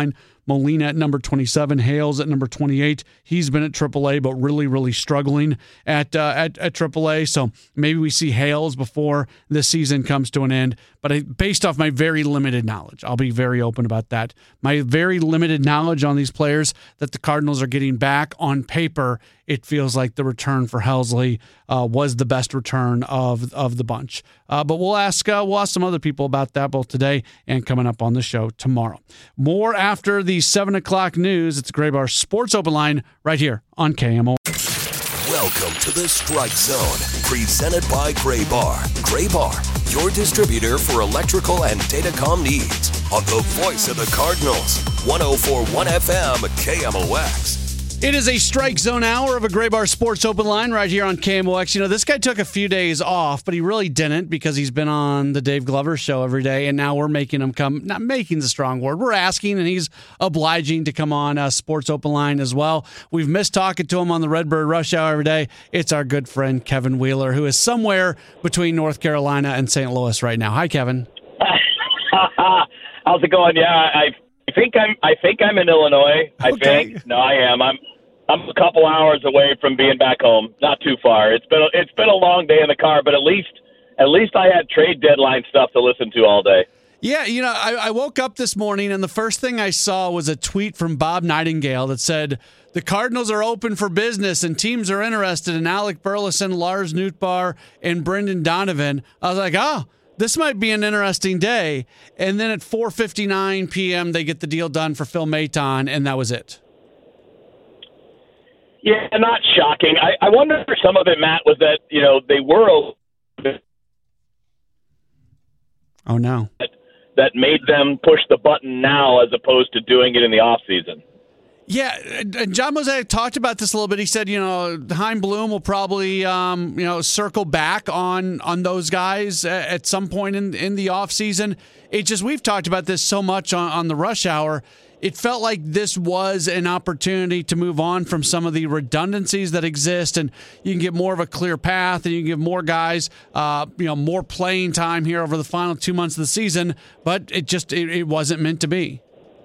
Molina at number twenty-seven, Hales at number twenty-eight. He's been at triple A, but really, really struggling at, uh, at, at triple A. So maybe we see Hales before this season comes to an end. But I, based off my very limited knowledge, I'll be very open about that. My very limited knowledge on these players that the Cardinals are getting back on paper, it feels like the return for Helsley uh, was the best return of of the bunch. Uh, but we'll ask uh, we'll ask some other people about that both today and coming up on the show tomorrow. More after the seven o'clock news. It's Gray Bar Sports Open Line right here on K M O. Welcome to the Strike Zone, presented by Gray Bar. Gray Bar, your distributor for electrical and datacom needs. On the voice of the Cardinals, one oh four point one F M, K M O X. It is a Strike Zone hour of a Gray Bar Sports Open Line right here on K M O X. You know, this guy took a few days off, but he really didn't because he's been on the Dave Glover show every day, and now we're making him come. Not making the strong word. We're asking, and he's obliging to come on uh, Sports Open Line as well. We've missed talking to him on the Redbird Rush Hour every day. It's our good friend Kevin Wheeler, who is somewhere between North Carolina and Saint Louis right now. Hi, Kevin. How's it going? Yeah, I think I'm. I think I'm in Illinois. I Okay. think. No, I am. I'm. I'm a couple hours away from being back home. Not too far. It's been. A, it's been a long day in the car, but at least, at least I had trade deadline stuff to listen to all day. Yeah, you know, I, I woke up this morning and the first thing I saw was a tweet from Bob Nightingale that said, the Cardinals are open for business and teams are interested in Alec Burleson, Lars Nootbaar, and Brendan Donovan. I was like, oh, this might be an interesting day. And then at four fifty-nine p.m., they get the deal done for Phil Maton, and that was it. Yeah, not shocking. I, I wonder if some of it, Matt, was that, you know, they were open. Oh, no. That, that made them push the button now as opposed to doing it in the offseason. Yeah, and John Mosaic talked about this a little bit. He said, you know, Chaim Bloom will probably, um, you know, circle back on on those guys at some point in, in the offseason. It just, we've talked about this so much on, on the Rush Hour. It felt like this was an opportunity to move on from some of the redundancies that exist, and you can get more of a clear path, and you can give more guys, uh, you know, more playing time here over the final two months of the season. But it just it, it wasn't meant to be.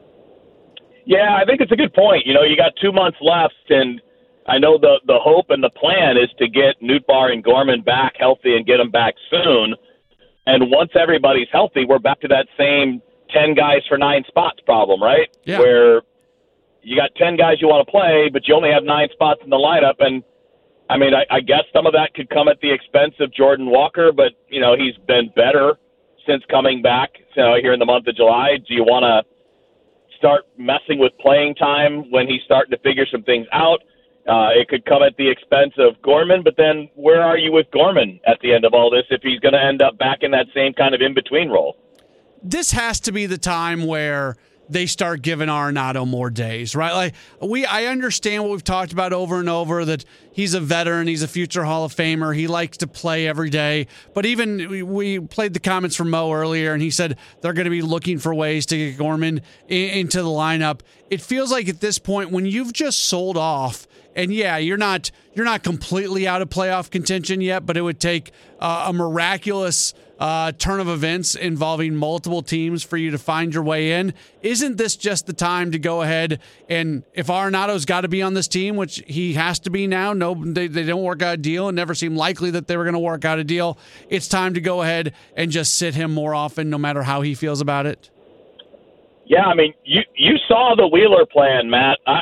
Yeah, I think it's a good point. You know, you got two months left, and I know the the hope and the plan is to get Nootbaar and Gorman back healthy and get them back soon. And once everybody's healthy, we're back to that same ten guys for nine spots problem, right? Yeah. Where you got ten guys you want to play, but you only have nine spots in the lineup. And, I mean, I, I guess some of that could come at the expense of Jordan Walker, but, you know, he's been better since coming back you know, here in the month of July. Do you want to start messing with playing time when he's starting to figure some things out? Uh, it could come at the expense of Gorman, but then where are you with Gorman at the end of all this if he's going to end up back in that same kind of in-between role? This has to be the time where they start giving Arenado more days, right? Like we, I understand what we've talked about over and over, that he's a veteran, he's a future Hall of Famer, he likes to play every day. But even we, we played the comments from Mo earlier, and he said they're going to be looking for ways to get Gorman in, into the lineup. It feels like at this point, when you've just sold off, and yeah, you're not you're not completely out of playoff contention yet, but it would take uh, a miraculous Uh, turn of events involving multiple teams for you to find your way in. Isn't this just the time to go ahead and, if Arenado's got to be on this team, which he has to be now, no, they, they don't work out a deal, and never seemed likely that they were going to work out a deal, it's time to go ahead and just sit him more often, no matter how he feels about it? Yeah, I mean, you you saw the Wheeler plan, Matt. I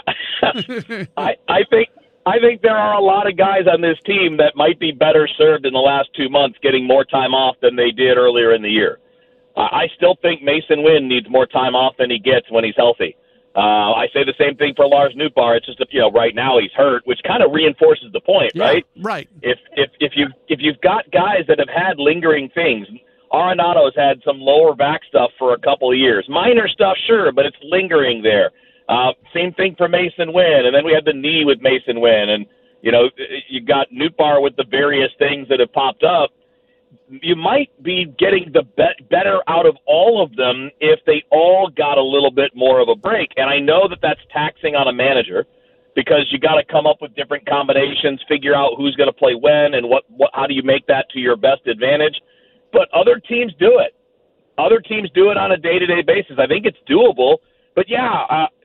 I, I think I think there are a lot of guys on this team that might be better served in the last two months getting more time off than they did earlier in the year. Uh, I still think Mason Wynn needs more time off than he gets when he's healthy. Uh, I say the same thing for Lars Nootbaar. It's just that, you know, right now he's hurt, which kind of reinforces the point, Yeah, right? right. If if if you if you've got guys that have had lingering things, Arenado's had some lower back stuff for a couple of years, minor stuff, sure, but it's lingering there. Uh, same thing for Mason Wynn, and then we had the knee with Mason Wynn, and you know you got Nootbaar with the various things that have popped up. You might be getting the be- better out of all of them if they all got a little bit more of a break. And I know that that's taxing on a manager because you got to come up with different combinations, figure out who's going to play when, and what, what how do you make that to your best advantage. But other teams do it. Other teams do it on a day-to-day basis. I think it's doable. But yeah. Uh,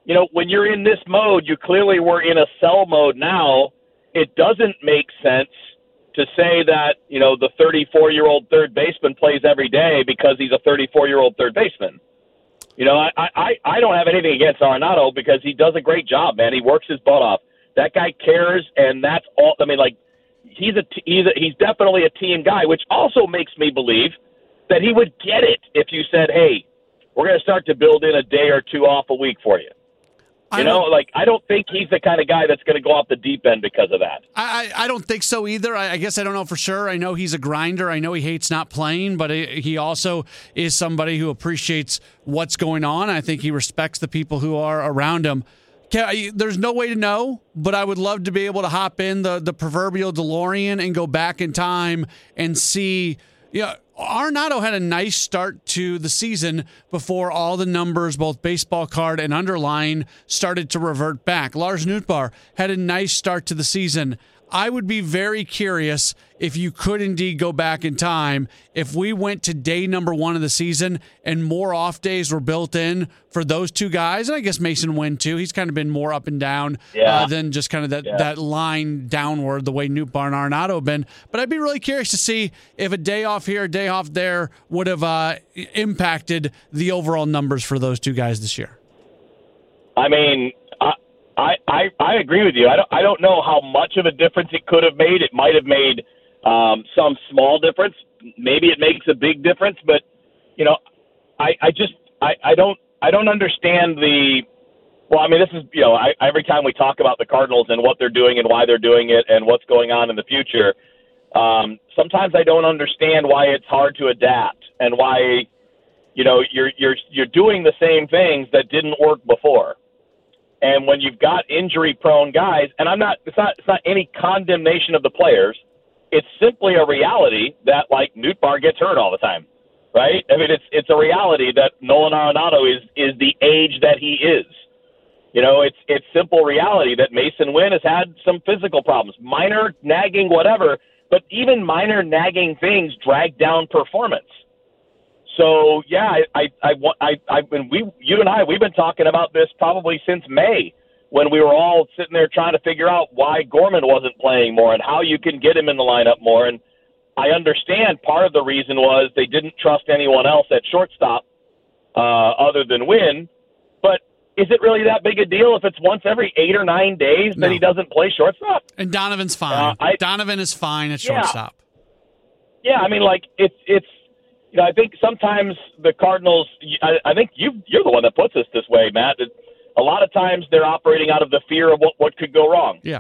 you know, when you're in this mode, you clearly were in a sell mode now. It doesn't make sense to say that, you know, the thirty-four-year-old third baseman plays every day because he's a thirty-four-year-old third baseman. You know, I, I, I don't have anything against Arenado because he does a great job, man. He works his butt off. That guy cares, and that's all. I mean, like, he's a he's a, he's definitely a team guy, which also makes me believe that he would get it if you said, hey, we're going to start to build in a day or two off a week for you. You know, like, I don't think he's the kind of guy that's going to go off the deep end because of that. I, I don't think so either. I, I guess I don't know for sure. I know he's a grinder. I know he hates not playing, but he also is somebody who appreciates what's going on. I think he respects the people who are around him. There's no way to know, but I would love to be able to hop in the, the proverbial DeLorean and go back in time and see. You know, Arenado had a nice start to the season before all the numbers, both baseball card and underlying, started to revert back. Lars Nootbaar had a nice start to the season. I would be very curious if you could indeed go back in time, if we went to day number one of the season and more off days were built in for those two guys, and I guess Mason Wynn too. He's kind of been more up and down yeah. uh, than just kind of that, yeah. that line downward the way Nootbaar and Arenado have been. But I'd be really curious to see if a day off here, a day off there would have uh, impacted the overall numbers for those two guys this year. I mean, I, I, I agree with you. I don't I don't know how much of a difference it could have made. It might have made um, some small difference. Maybe it makes a big difference. But you know, I, I just I, I don't I don't understand the. Well, I mean, this is you know I, every time we talk about the Cardinals and what they're doing and why they're doing it and what's going on in the future. Um, sometimes I don't understand why it's hard to adapt and why you know you're you're you're doing the same things that didn't work before. And when you've got injury-prone guys, and I'm not, it's not, it's not any condemnation of the players. It's simply a reality that, like, Nootbaar gets hurt all the time, right? I mean, it's it's a reality that Nolan Arenado is is the age that he is. You know, it's it's simple reality that Mason Wynn has had some physical problems, minor nagging, whatever. But even minor nagging things drag down performance. So yeah, I, I, I, I, I, when we, you and I, we've been talking about this probably since May, when we were all sitting there trying to figure out why Gorman wasn't playing more and how you can get him in the lineup more. And I understand part of the reason was they didn't trust anyone else at shortstop uh, other than Wynn. But is it really that big a deal if it's once every eight or nine days no. that he doesn't play shortstop? And Donovan's fine. Uh, I, Donovan is fine at yeah. shortstop. Yeah, I mean, like it's it's. You know, I think sometimes the Cardinals, I, I think you, you're the one that puts us this way, Matt. That a lot of times they're operating out of the fear of what, what could go wrong. Yeah.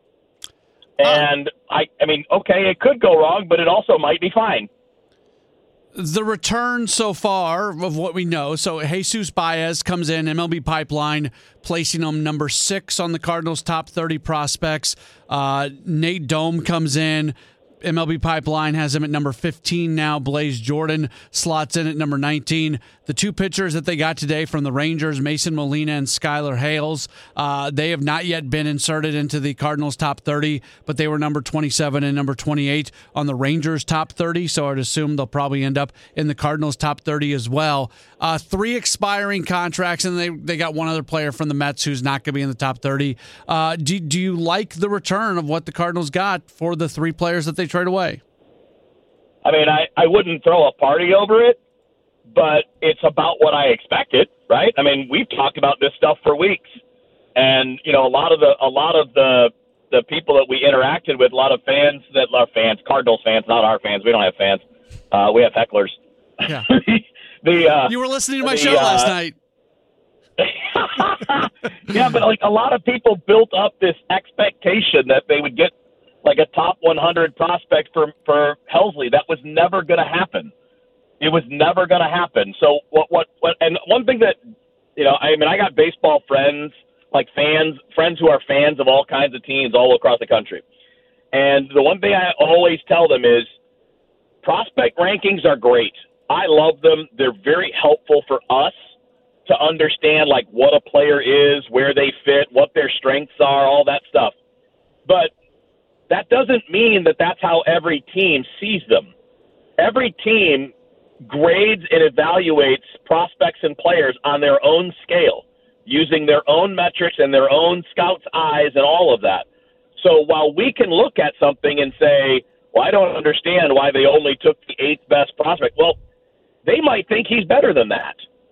And, uh, I, I mean, okay, it could go wrong, but it also might be fine. The return so far of what we know, so Jesus Baez comes in, M L B Pipeline, placing him number six on the Cardinals' top thirty prospects. Uh, Nate Dome comes in. M L B Pipeline has him at number fifteen now. Blaze Jordan slots in at number nineteen. The two pitchers that they got today from the Rangers, Mason Molina and Skylar Hales, uh, they have not yet been inserted into the Cardinals' top thirty, but they were number twenty-seven and number twenty-eight on the Rangers' top thirty, so I'd assume they'll probably end up in the Cardinals' top thirty as well. Uh, three expiring contracts, and they, they got one other player from the Mets who's not going to be in the top thirty. Uh, do, do you like the return of what the Cardinals got for the three players that they trade away? I mean, I, I wouldn't throw a party over it, but it's about what I expected, right? I mean, we've talked about this stuff for weeks, and you know, a lot of the a lot of the the people that we interacted with, a lot of fans that are fans, Cardinals fans, not our fans. We don't have fans. Uh, we have hecklers. Yeah. the uh, you were listening to my the, show uh, last night. Yeah, but like a lot of people built up this expectation that they would get like a top one hundred prospect for for Helsley. That was never going to happen. It was never going to happen. So what, what, what, and one thing that, you know, I mean, I got baseball friends, like fans, friends who are fans of all kinds of teams all across the country. And the one thing I always tell them is prospect rankings are great. I love them. They're very helpful for us to understand like what a player is, where they fit, what their strengths are, all that stuff. But that doesn't mean that that's how every team sees them. Every team grades and evaluates prospects and players on their own scale. using their own metrics and their own scouts' eyes and all of that. So while we can look at something and say, well, I don't understand why they only took the eighth best prospect. Well, they might think he's better than that.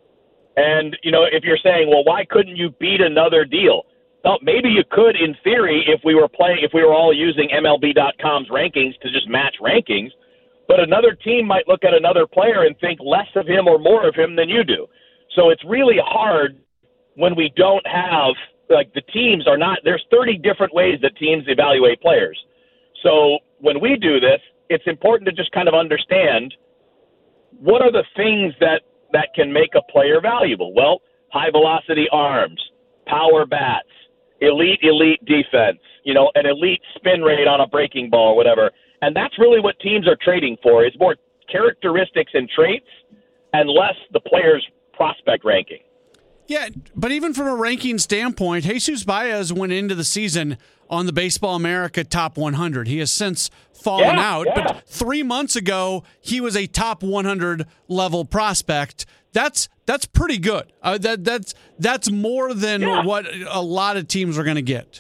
And, you know, if you're saying, well, why couldn't you beat another deal? Well, maybe you could in theory if we were playing, if we were all using M L B dot com's rankings to just match rankings. But another team might look at another player and think less of him or more of him than you do. So it's really hard when we don't have, like, the teams are not, there's thirty different ways that teams evaluate players. So when we do this, it's important to just kind of understand what are the things that, that can make a player valuable. Well, high velocity arms, power bats, elite, elite defense, you know, an elite spin rate on a breaking ball or whatever. And that's really what teams are trading for, is more characteristics and traits and less the player's prospect ranking. Yeah, but even from a ranking standpoint, Jesus Baez went into the season on the Baseball America Top one hundred. He has since fallen yeah, out, yeah. but three months ago, he was a top one hundred level prospect. That's that's pretty good. Uh, that that's that's more than yeah. what a lot of teams are going to get.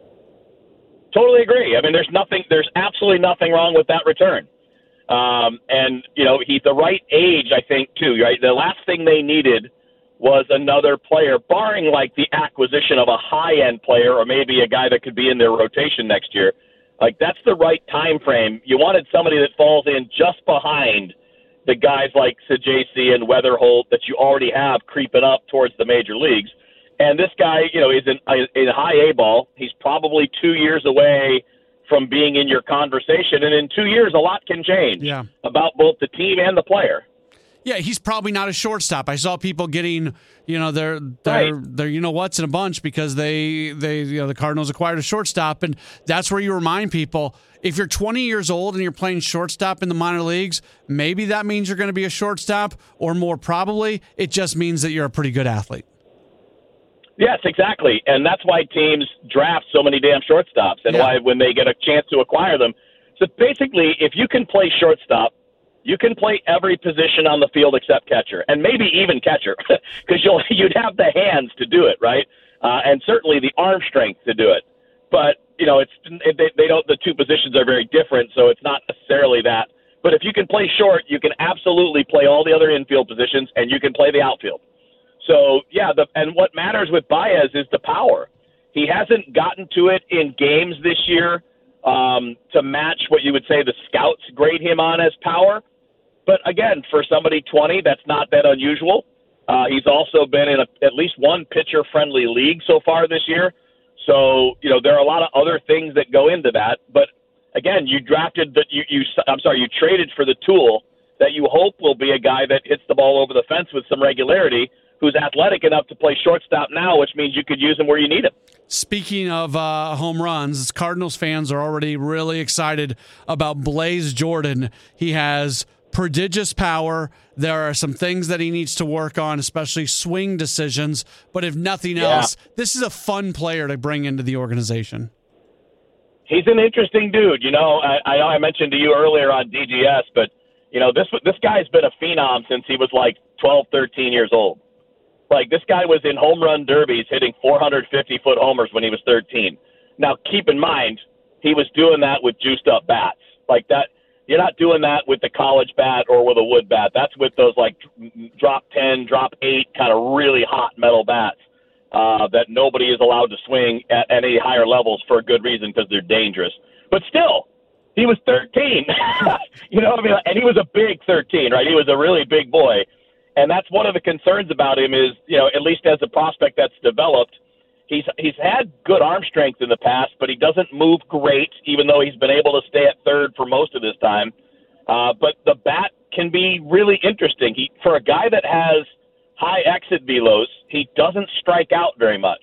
Totally agree. I mean, there's nothing, there's absolutely nothing wrong with that return. Um, and, you know, he's the right age, I think, too, right? The last thing they needed was another player, barring like the acquisition of a high-end player or maybe a guy that could be in their rotation next year. Like, that's the right time frame. You wanted somebody that falls in just behind the guys like Sajaci and Weatherholt that you already have creeping up towards the major leagues. And this guy, you know, is in, in high A ball. He's probably two years away from being in your conversation. And in two years, a lot can change yeah. about both the team and the player. Yeah, he's probably not a shortstop. I saw people getting, you know, their their right. their you know what's in a bunch because they they you know the Cardinals acquired a shortstop, and that's where you remind people, if you're twenty years old and you're playing shortstop in the minor leagues, maybe that means you're going to be a shortstop, or more probably, it just means that you're a pretty good athlete. Yes, exactly. And that's why teams draft so many damn shortstops and yeah. why when they get a chance to acquire them. So basically, if you can play shortstop, you can play every position on the field except catcher, and maybe even catcher, because you'll you'd have the hands to do it, right? Uh, and certainly the arm strength to do it. But, you know, it's they, they don't. The two positions are very different, so it's not necessarily that. But if you can play short, you can absolutely play all the other infield positions, and you can play the outfield. So, yeah, the, and what matters with Baez is the power. He hasn't gotten to it in games this year um, to match what you would say the scouts grade him on as power. But, again, for somebody twenty, that's not that unusual. Uh, he's also been in a, at least one pitcher-friendly league so far this year. So, you know, there are a lot of other things that go into that. But, again, you drafted that you, you I'm sorry, you traded for the tool that you hope will be a guy that hits the ball over the fence with some regularity, who's athletic enough to play shortstop now, which means you could use him where you need him. Speaking of uh, home runs, Cardinals fans are already really excited about Blaze Jordan. He has prodigious power. There are some things that he needs to work on, especially swing decisions. But if nothing yeah. else, this is a fun player to bring into the organization. He's an interesting dude. You know, I, I know I mentioned to you earlier on D G S, but, you know, this this guy's been a phenom since he was like twelve, thirteen years old. Like, this guy was in home run derbies hitting four hundred fifty foot homers when he was thirteen. Now, keep in mind, he was doing that with juiced up bats. Like that, you're not doing that with the college bat or with a wood bat. That's with those, like, drop ten, drop eight kind of really hot metal bats uh, that nobody is allowed to swing at any higher levels for a good reason, because they're dangerous. But still, he was thirteen. You know what I mean? And he was a big thirteen, right? He was a really big boy. And that's one of the concerns about him is, you know, at least as a prospect that's developed, he's he's had good arm strength in the past, but he doesn't move great, even though he's been able to stay at third for most of his time. Uh, but the bat can be really interesting. He, for a guy that has high exit velos, he doesn't strike out very much.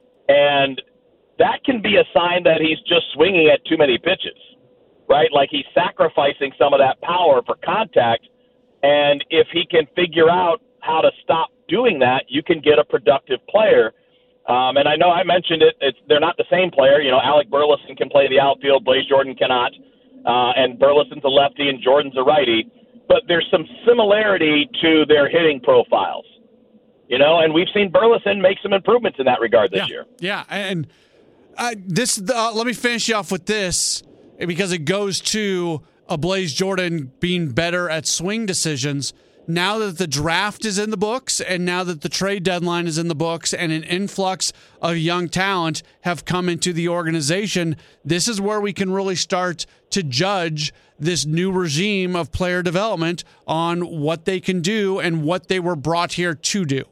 And that can be a sign that he's just swinging at too many pitches, right? Like he's sacrificing some of that power for contact. And if he can figure out how to stop doing that, you can get a productive player. Um, and I know I mentioned it. It's, they're not the same player. You know, Alec Burleson can play the outfield. Blaze Jordan cannot. Uh, and Burleson's a lefty and Jordan's a righty. But there's some similarity to their hitting profiles. You know, and we've seen Burleson make some improvements in that regard this yeah. year. Yeah, and uh, this. Uh, let me finish you off with this because it goes to a Blaze Jordan being better at swing decisions. Now that the draft is in the books and now that the trade deadline is in the books and an influx of young talent have come into the organization, this is where we can really start to judge this new regime of player development on what they can do and what they were brought here to do.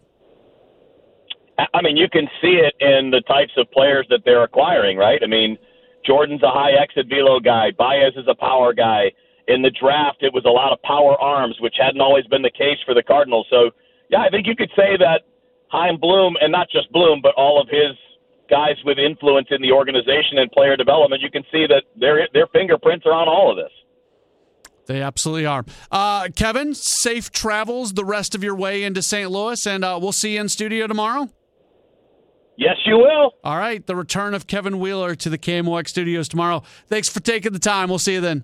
I mean, you can see it in the types of players that they're acquiring, right? I mean, Jordan's a high exit velo guy. Baez is a power guy. In the draft, it was a lot of power arms, which hadn't always been the case for the Cardinals. So, yeah, I think you could say that Chaim Bloom, and not just Bloom, but all of his guys with influence in the organization and player development, you can see that their their fingerprints are on all of this. They absolutely are. Uh, Kevin, safe travels the rest of your way into Saint Louis, and uh, we'll see you in studio tomorrow. Yes, you will. All right, the return of Kevin Wheeler to the K M O X studios tomorrow. Thanks for taking the time. We'll see you then.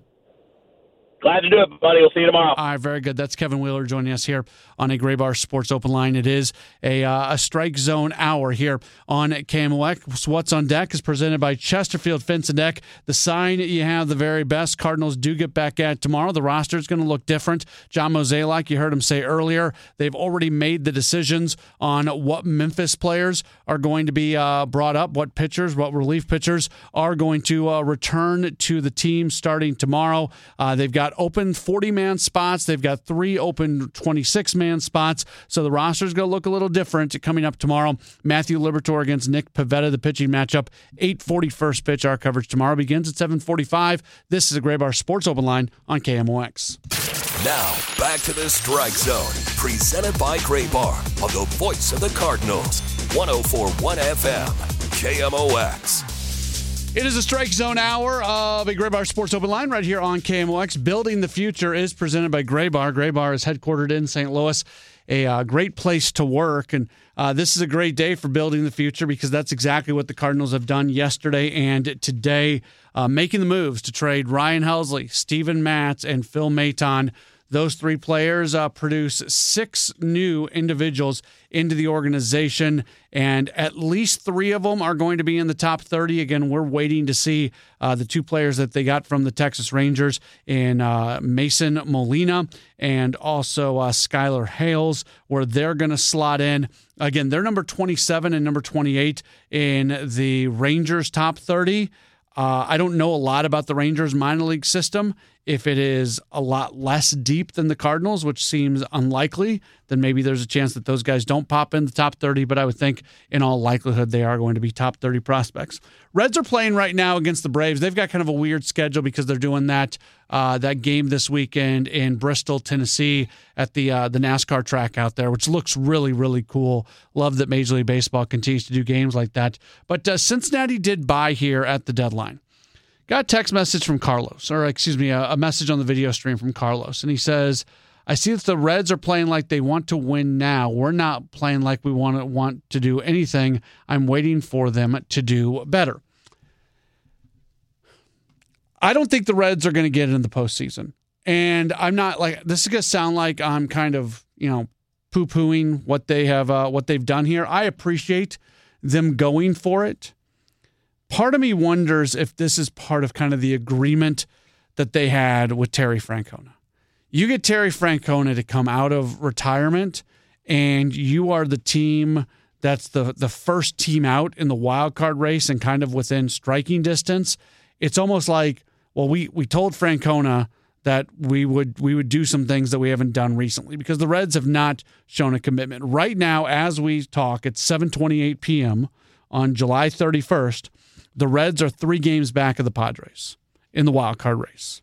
Glad to do it, buddy. We'll see you tomorrow. All right, very good. That's Kevin Wheeler joining us here on a Graybar Sports Open Line. It is a uh, a strike zone hour here on K M O X. What's on Deck is presented by Chesterfield Fence and Deck. The sign you have the very best. Cardinals do get back at tomorrow. The roster is going to look different. John Mozeliak, you heard him say earlier, they've already made the decisions on what Memphis players are going to be uh, brought up, what pitchers, what relief pitchers are going to uh, return to the team starting tomorrow. Uh, they've got open forty-man spots. They've got three open twenty-six-man spots. So the roster is going to look a little different coming up tomorrow. Matthew Liberatore against Nick Pivetta, the pitching matchup. eight forty first pitch. Our coverage tomorrow begins at seven forty-five. This is a Graybar Sports Open Line on K M O X. Now, back to the Strike Zone, presented by Graybar on the voice of the Cardinals. one oh four point one F M, K M O X. It is a Strike Zone hour of a Graybar Sports Open Line right here on K M O X. Building the Future is presented by Graybar. Graybar is headquartered in Saint Louis, a uh, great place to work. And uh, this is a great day for building the future because that's exactly what the Cardinals have done yesterday and today, uh, making the moves to trade Ryan Helsley, Steven Matz, and Phil Maton. Those three players uh, produce six new individuals into the organization, and at least three of them are going to be in the top thirty. Again, we're waiting to see uh, the two players that they got from the Texas Rangers in uh, Mason Molina and also uh, Skylar Hales, where they're going to slot in. Again, they're number twenty-seven and number twenty-eight in the Rangers top thirty. Uh, I don't know a lot about the Rangers minor league system. If it is a lot less deep than the Cardinals, which seems unlikely, then maybe there's a chance that those guys don't pop in the top thirty, but I would think in all likelihood they are going to be top thirty prospects. Reds are playing right now against the Braves. They've got kind of a weird schedule because they're doing that uh, that game this weekend in Bristol, Tennessee at the uh, the NASCAR track out there, which looks really, really cool. Love that Major League Baseball continues to do games like that. But uh, Cincinnati did buy here at the deadline. Got a text message from Carlos, or excuse me, a, a message on the video stream from Carlos. And he says, I see that the Reds are playing like they want to win now. We're not playing like we want to, want to do anything. I'm waiting for them to do better. I don't think the Reds are going to get in the postseason. And I'm not like, this is going to sound like I'm kind of, you know, poo-pooing what they have, uh, what they've done here. I appreciate them going for it. Part of me wonders if this is part of kind of the agreement that they had with Terry Francona. You get Terry Francona to come out of retirement, and you are the team that's the, the first team out in the wild card race and kind of within striking distance. It's almost like, well, we we told Francona that we would we would do some things that we haven't done recently because the Reds have not shown a commitment. Right now, as we talk, it's seven twenty-eight p.m. on July thirty-first. The Reds are three games back of the Padres in the wild card race.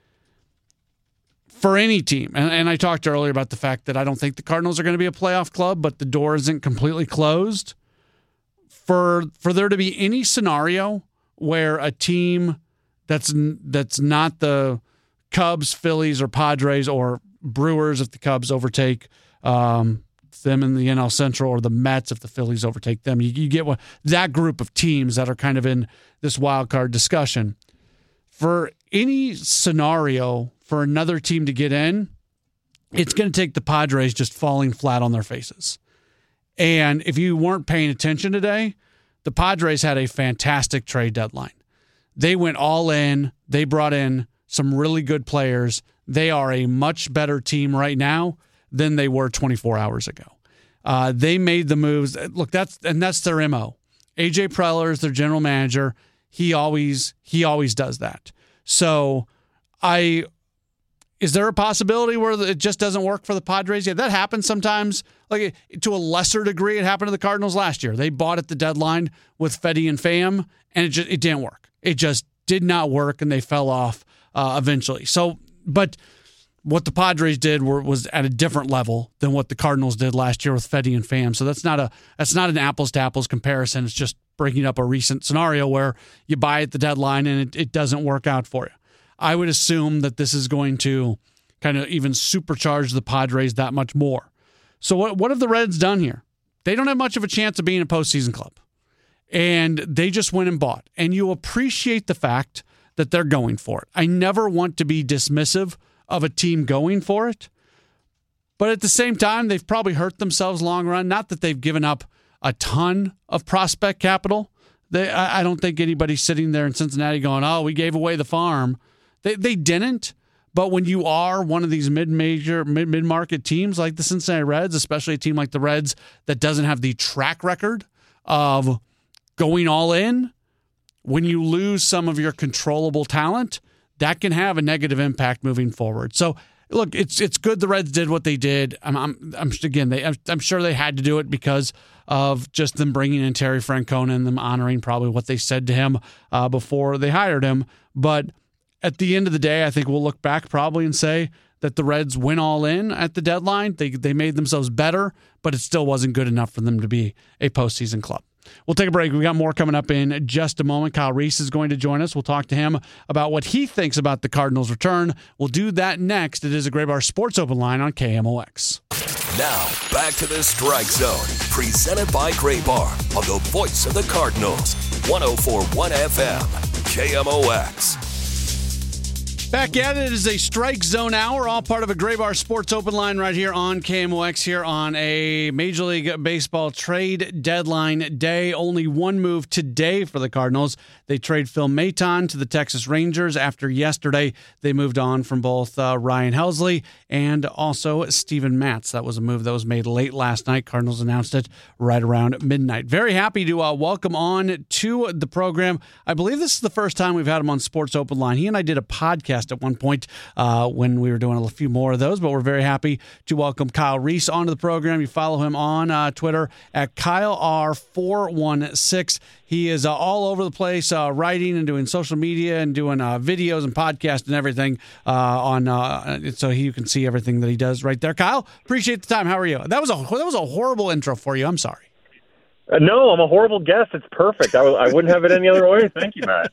For any team, and, and I talked earlier about the fact that I don't think the Cardinals are going to be a playoff club, but the door isn't completely closed. For for there to be any scenario where a team that's that's not the Cubs, Phillies, or Padres, or Brewers if the Cubs overtake um, them in the N L Central, or the Mets if the Phillies overtake them. You, you get what, that group of teams that are kind of in this wild card discussion. For any scenario for another team to get in, it's going to take the Padres just falling flat on their faces. And if you weren't paying attention today, the Padres had a fantastic trade deadline. They went all in. They brought in some really good players. They are a much better team right now than they were twenty-four hours ago. Uh, they made the moves. Look, that's and that's their M O. A J Preller is their general manager. He always he always does that. So, I is there a possibility where it just doesn't work for the Padres? Yeah, that happens sometimes. Like to a lesser degree, it happened to the Cardinals last year. They bought at the deadline with Fedde and Pham, and it just it didn't work. It just did not work, and they fell off uh, eventually. So, but what the Padres did were, was at a different level than what the Cardinals did last year with Fedde and Pham. So that's not a that's not an apples to apples comparison. It's just breaking up a recent scenario where you buy at the deadline and it, it doesn't work out for you. I would assume that this is going to kind of even supercharge the Padres that much more. So what what have the Reds done here? They don't have much of a chance of being a postseason club. And they just went and bought. And you appreciate the fact that they're going for it. I never want to be dismissive of a team going for it. But at the same time, they've probably hurt themselves long run. Not that they've given up a ton of prospect capital. They, I, I don't think anybody's sitting there in Cincinnati going, oh, we gave away the farm. They they didn't. But when you are one of these mid-major, mid- mid-market teams like the Cincinnati Reds, especially a team like the Reds that doesn't have the track record of going all in, when you lose some of your controllable talent, that can have a negative impact moving forward. So, look, it's it's good the Reds did what they did. I'm, I'm, I'm again, they, I'm sure they had to do it because of just them bringing in Terry Francona and them honoring probably what they said to him uh, before they hired him. But at the end of the day, I think we'll look back probably and say that the Reds went all in at the deadline. They they made themselves better, but it still wasn't good enough for them to be a postseason club. We'll take a break. We got more coming up in just a moment. Kyle Reese is going to join us. We'll talk to him about what he thinks about the Cardinals' return. We'll do that next. It is a Graybar Sports Open Line on K M O X. Now, back to the Strike Zone, presented by Graybar on the voice of the Cardinals, one oh four point one F M, K M O X. Back at it. It is a Strike Zone hour, all part of a Graybar Sports Open Line right here on K M O X here on a Major League Baseball trade deadline day. Only one move today for the Cardinals. They trade Phil Maton to the Texas Rangers. After yesterday, they moved on from both uh, Ryan Helsley and also Steven Matz. That was a move that was made late last night. Cardinals announced it right around midnight. Very happy to uh, welcome on to the program. I believe this is the first time we've had him on Sports Open Line. He and I did a podcast at one point uh, when we were doing a few more of those, but we're very happy to welcome Kyle Reese onto the program. You follow him on uh, Twitter at Kyle R four one six. He is uh, all over the place, uh, writing and doing social media and doing uh, videos and podcasts and everything uh, on, uh, so he, you can see everything that he does right there. Kyle, appreciate the time. How are you? That was a that was a horrible intro for you. I'm sorry. Uh, no, I'm a horrible guest. It's perfect. I, I wouldn't have it any other way. Thank you, Matt.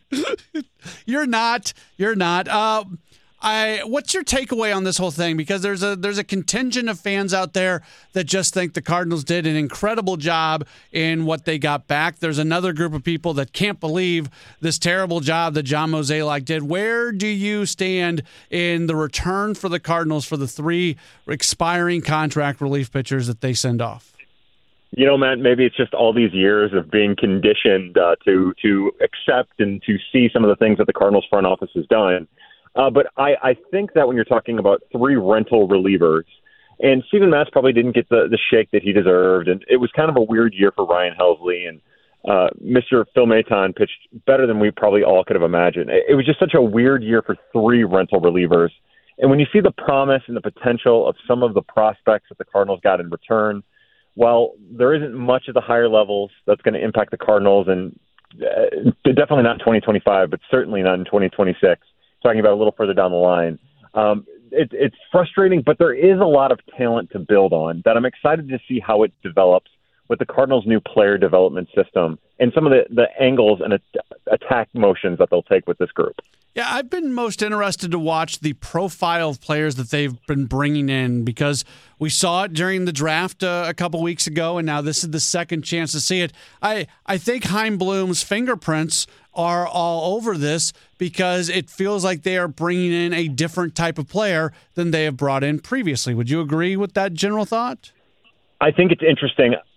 You're not. You're not. Uh, I. What's your takeaway on this whole thing? Because there's a there's a contingent of fans out there that just think the Cardinals did an incredible job in what they got back. There's another group of people that can't believe this terrible job that John Mozeliak did. Where do you stand in the return for the Cardinals for the three expiring contract relief pitchers that they send off? You know, Matt, maybe it's just all these years of being conditioned uh, to to accept and to see some of the things that the Cardinals front office has done. Uh, but I, I think that when you're talking about three rental relievers, and Steven Matz probably didn't get the, the shake that he deserved, and it was kind of a weird year for Ryan Helsley, and uh, Mister Phil Maton pitched better than we probably all could have imagined. It, it was just such a weird year for three rental relievers. And when you see the promise and the potential of some of the prospects that the Cardinals got in return, while there isn't much at the higher levels that's going to impact the Cardinals, and uh, definitely not in twenty twenty-five, but certainly not in twenty twenty-six, talking about a little further down the line, um, it, it's frustrating, but there is a lot of talent to build on that I'm excited to see how it develops with the Cardinals' new player development system and some of the, the angles and attack motions that they'll take with this group. Yeah, I've been most interested to watch the profile of players that they've been bringing in because we saw it during the draft uh, a couple weeks ago, and now this is the second chance to see it. I, I think Chaim Bloom's fingerprints are all over this because it feels like they are bringing in a different type of player than they have brought in previously. Would you agree with that general thought? I think it's interesting.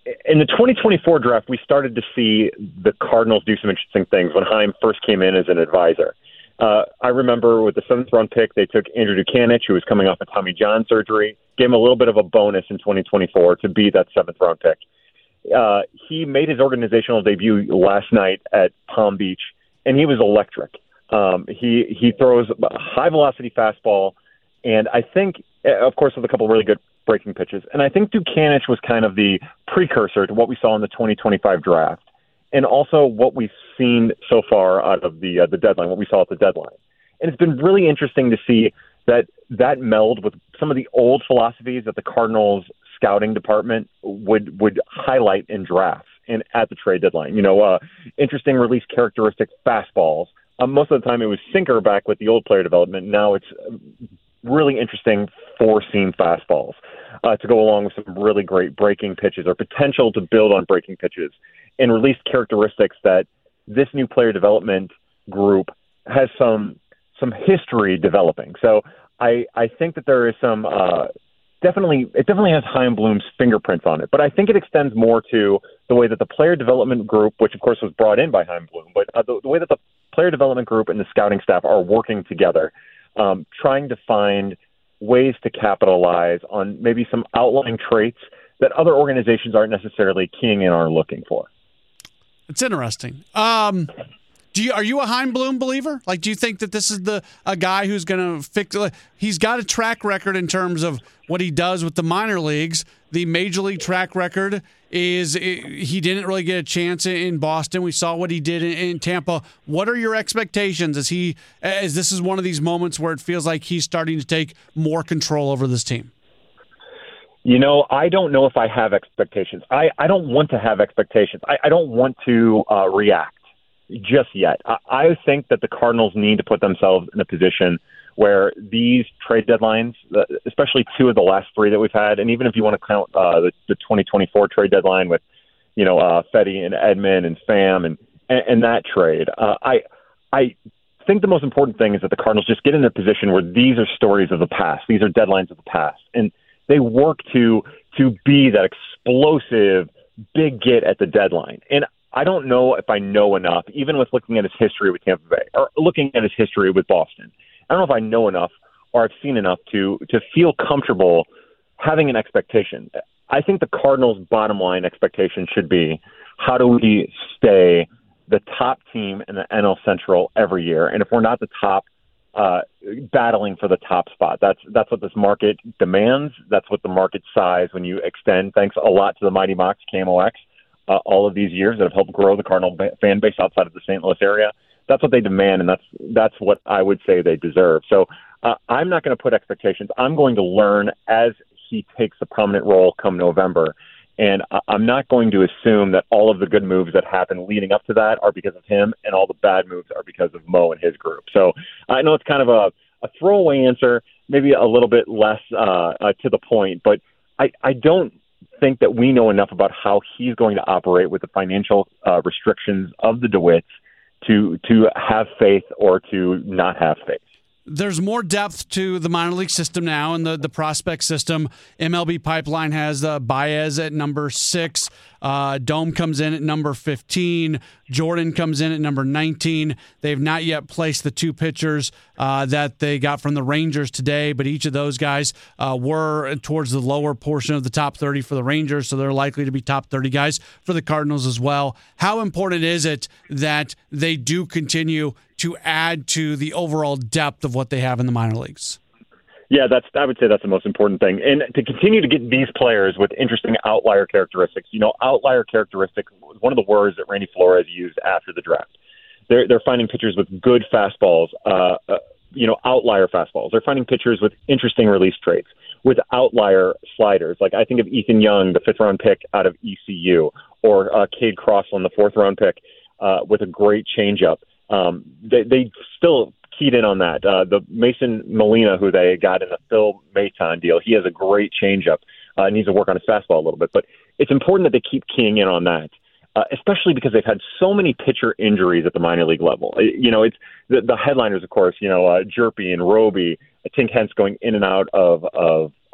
in the twenty twenty-four draft, we started to see the Cardinals do some interesting things when Chaim first came in as an advisor. Uh, I remember with the seventh round pick, they took Andrew Dukanich, who was coming off a Tommy John surgery, gave him a little bit of a bonus in twenty twenty-four to be that seventh round pick. Uh, he made his organizational debut last night at Palm Beach, and he was electric. Um, he he throws a high velocity fastball, and I think, of course, with a couple of really good breaking pitches. And I think Dukanich was kind of the precursor to what we saw in the twenty twenty-five draft, and also what we've seen so far out of the uh, the deadline, what we saw at the deadline. And it's been really interesting to see that that meld with some of the old philosophies that the Cardinals scouting department would would highlight in drafts and at the trade deadline. You know, uh, interesting release characteristic fastballs. Um, most of the time it was sinker back with the old player development. Now it's really interesting four-seam fastballs uh, to go along with some really great breaking pitches or potential to build on breaking pitches and release characteristics that this new player development group has some some history developing. So I, I think that there is some uh, definitely it definitely has Chaim Bloom's fingerprints on it, but I think it extends more to the way that the player development group, which of course was brought in by Chaim Bloom, but uh, the, the way that the player development group and the scouting staff are working together, um, trying to find ways to capitalize on maybe some outlying traits that other organizations aren't necessarily keying in or looking for. It's interesting. Um, do you are you a Chaim Bloom believer? Like, do you think that this is the a guy who's going to fix? He's got a track record in terms of what he does with the minor leagues. The major league track record is he didn't really get a chance in Boston. We saw what he did in, in Tampa. What are your expectations as he as this is one of these moments where it feels like he's starting to take more control over this team? You know, I don't know if I have expectations. I, I don't want to have expectations. I, I don't want to uh, react just yet. I, I think that the Cardinals need to put themselves in a position where these trade deadlines, especially two of the last three that we've had, and even if you want to count uh, the, the twenty twenty-four trade deadline with, you know, uh, Fedde and Edman and Pham and, and, and that trade, uh, I I think the most important thing is that the Cardinals just get in a position where these are stories of the past. These are deadlines of the past. And they work to to be that explosive big get at the deadline. And I don't know if I know enough, even with looking at his history with Tampa Bay or looking at his history with Boston. I don't know if I know enough or I've seen enough to to feel comfortable having an expectation. I think the Cardinals' bottom line expectation should be, how do we stay the top team in the N L Central every year? And if we're not the top, Uh, battling for the top spot. That's that's what this market demands. That's what the market size, when you extend, thanks a lot to the Mighty Mox, K M O X, uh, all of these years that have helped grow the Cardinal ba- fan base outside of the Saint Louis area. That's what they demand, and that's that's what I would say they deserve. So uh, I'm not going to put expectations. I'm going to learn as he takes a prominent role come November. And I'm not going to assume that all of the good moves that happen leading up to that are because of him and all the bad moves are because of Mo and his group. So I know it's kind of a, a throwaway answer, maybe a little bit less uh, uh, to the point, but I, I don't think that we know enough about how he's going to operate with the financial uh, restrictions of the DeWitts to to have faith or to not have faith. There's more depth to the minor league system now and the, the prospect system. M L B Pipeline has uh, Baez at number six. Uh, Dome comes in at number fifteen. Jordan comes in at number nineteen. They've not yet placed the two pitchers uh, that they got from the Rangers today, but each of those guys uh, were towards the lower portion of the top thirty for the Rangers, so they're likely to be top thirty guys for the Cardinals as well. How important is it that they do continue to add to the overall depth of what they have in the minor leagues? Yeah, that's. I would say that's the most important thing. And to continue to get these players with interesting outlier characteristics. You know, outlier characteristics was one of the words that Randy Flores used after the draft. They're they're finding pitchers with good fastballs, uh, uh, you know, outlier fastballs. They're finding pitchers with interesting release traits, with outlier sliders. Like I think of Ethan Young, the fifth round pick out of E C U, or uh, Cade Crossland, the fourth round pick, uh, with a great changeup. Um, they, they still keyed in on that. Uh, the Mason Molina, who they got in the Phil Maton deal, he has a great changeup. Uh, needs to work on his fastball a little bit, but it's important that they keep keying in on that, uh, especially because they've had so many pitcher injuries at the minor league level. You know, it's the, the headliners, of course. You know, uh, Jerpy and Roby, Tink Hence going in and out of of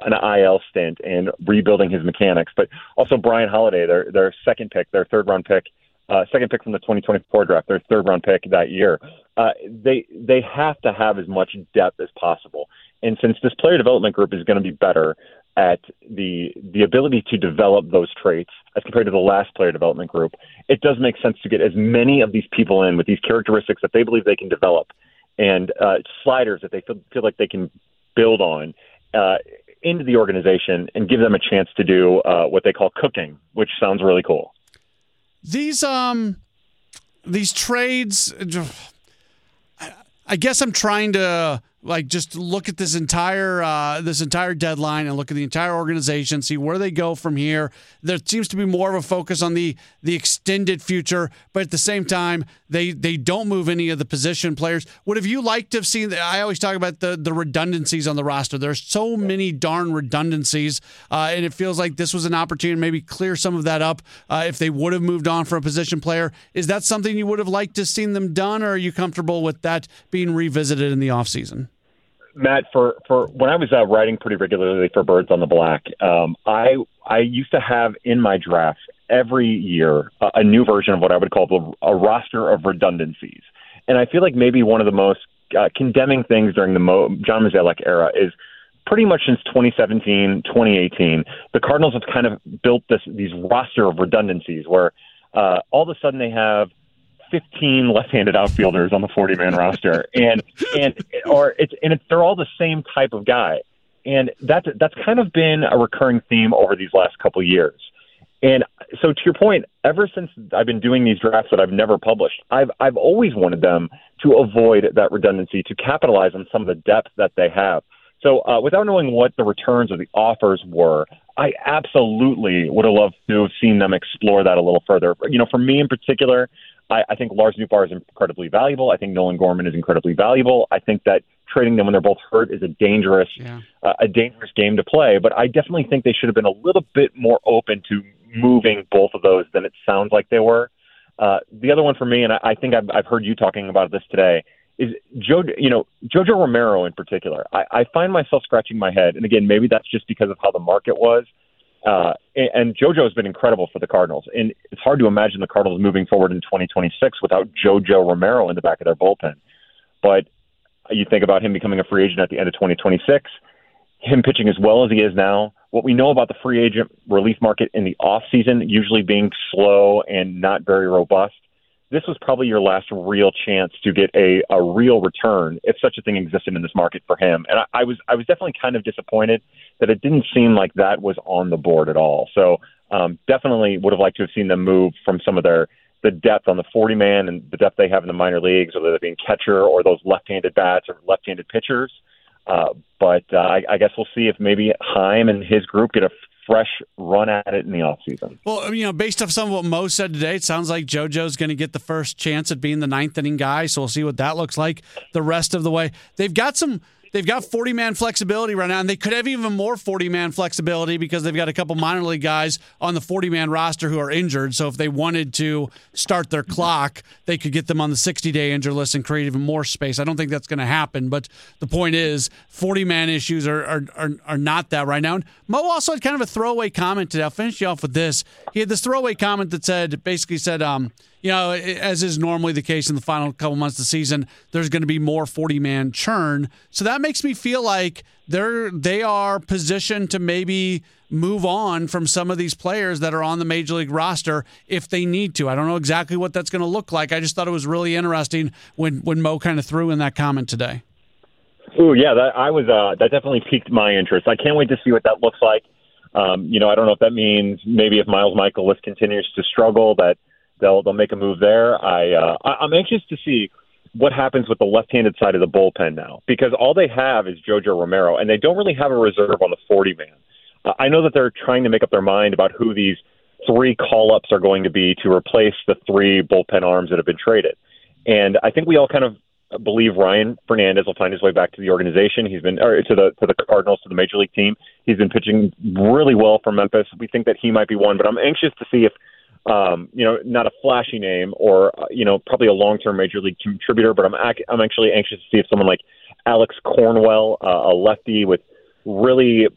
an I L stint and rebuilding his mechanics. But also Brian Holiday, their their second pick, their third round pick, uh, second pick from the twenty twenty-four draft, their third round pick that year. Uh, they they have to have as much depth as possible. And since this player development group is going to be better at the the ability to develop those traits as compared to the last player development group, it does make sense to get as many of these people in with these characteristics that they believe they can develop and uh, sliders that they feel, feel like they can build on uh, into the organization and give them a chance to do uh, what they call cooking, which sounds really cool. These um these trades, I guess I'm trying to like just look at this entire uh, this entire deadline and look at the entire organization, see where they go from here. There seems to be more of a focus on the the extended future, but at the same time, they they don't move any of the position players. Would have you liked to have seen? I always talk about the the redundancies on the roster. There's so many darn redundancies, uh, and it feels like this was an opportunity to maybe clear some of that up uh, if they would have moved on for a position player. Is that something you would have liked to have seen them done, or are you comfortable with that being revisited in the offseason? Matt, for, for when I was uh, writing pretty regularly for Birds on the Black, um, I I used to have in my drafts every year a, a new version of what I would call a, a roster of redundancies. And I feel like maybe one of the most uh, condemning things during the Mo, John Mozeliak era is pretty much since twenty seventeen, twenty eighteen, the Cardinals have kind of built this these roster of redundancies where uh, all of a sudden they have fifteen left-handed outfielders on the forty-man roster, and and or it's and it's they're all the same type of guy, and that's that's kind of been a recurring theme over these last couple of years. And so, to your point, ever since I've been doing these drafts that I've never published, I've I've always wanted them to avoid that redundancy, to capitalize on some of the depth that they have. So, uh, without knowing what the returns or the offers were, I absolutely would have loved to have seen them explore that a little further. You know, for me in particular, I, I think Lars Nootbaar is incredibly valuable. I think Nolan Gorman is incredibly valuable. I think that trading them when they're both hurt is a dangerous, yeah. uh, a dangerous game to play. But I definitely think they should have been a little bit more open to moving both of those than it sounds like they were. Uh, the other one for me, and I, I think I've, I've heard you talking about this today, is Joe. You know, Jojo Romero in particular. I, I find myself scratching my head, and again, maybe that's just because of how the market was. Uh, and, and Jojo has been incredible for the Cardinals, and it's hard to imagine the Cardinals moving forward in twenty twenty-six without Jojo Romero in the back of their bullpen. But you think about him becoming a free agent at the end of twenty twenty-six, him pitching as well as he is now. What we know about the free agent relief market in the offseason, usually being slow and not very robust, this was probably your last real chance to get a, a real return, if such a thing existed in this market for him. And I, I was I was definitely kind of disappointed that it didn't seem like that was on the board at all. So um, definitely would have liked to have seen them move from some of their the depth on the forty-man and the depth they have in the minor leagues, whether that being catcher or those left-handed bats or left-handed pitchers. Uh, but uh, I, I guess we'll see if maybe Heim and his group get a fresh run at it in the offseason. Well, you know, based off some of what Mo said today, it sounds like JoJo's going to get the first chance at being the ninth inning guy, so we'll see what that looks like the rest of the way. They've got some They've got forty-man flexibility right now, and they could have even more forty-man flexibility because they've got a couple minor league guys on the forty-man roster who are injured. So if they wanted to start their clock, they could get them on the sixty-day injured list and create even more space. I don't think that's going to happen, but the point is forty-man issues are, are are are not that right now. And Mo also had kind of a throwaway comment today. I'll finish you off with this. He had this throwaway comment that said, basically said, um, you know, as is normally the case in the final couple months of the season, there's going to be more forty-man churn. So that makes me feel like they're they are positioned to maybe move on from some of these players that are on the Major League roster if they need to. I don't know exactly what that's going to look like. I just thought it was really interesting when, when Mo kind of threw in that comment today. Ooh, yeah, that I was uh, that definitely piqued my interest. I can't wait to see what that looks like. Um, you know, I don't know if that means maybe if Miles Michaelis continues to struggle that they'll they'll make a move there. I uh, I'm anxious to see what happens with the left-handed side of the bullpen now, because all they have is Jojo Romero, and they don't really have a reserve on the forty-man. Uh, I know that they're trying to make up their mind about who these three call-ups are going to be to replace the three bullpen arms that have been traded. And I think we all kind of believe Ryan Fernandez will find his way back to the organization. He's been or to the to the Cardinals, to the Major League team. He's been pitching really well for Memphis. We think that he might be one, but I'm anxious to see if Um, you know, not a flashy name or, uh, you know, probably a long-term Major League contributor, but I'm ac- I'm actually anxious to see if someone like Alex Cornwell, uh, a lefty with really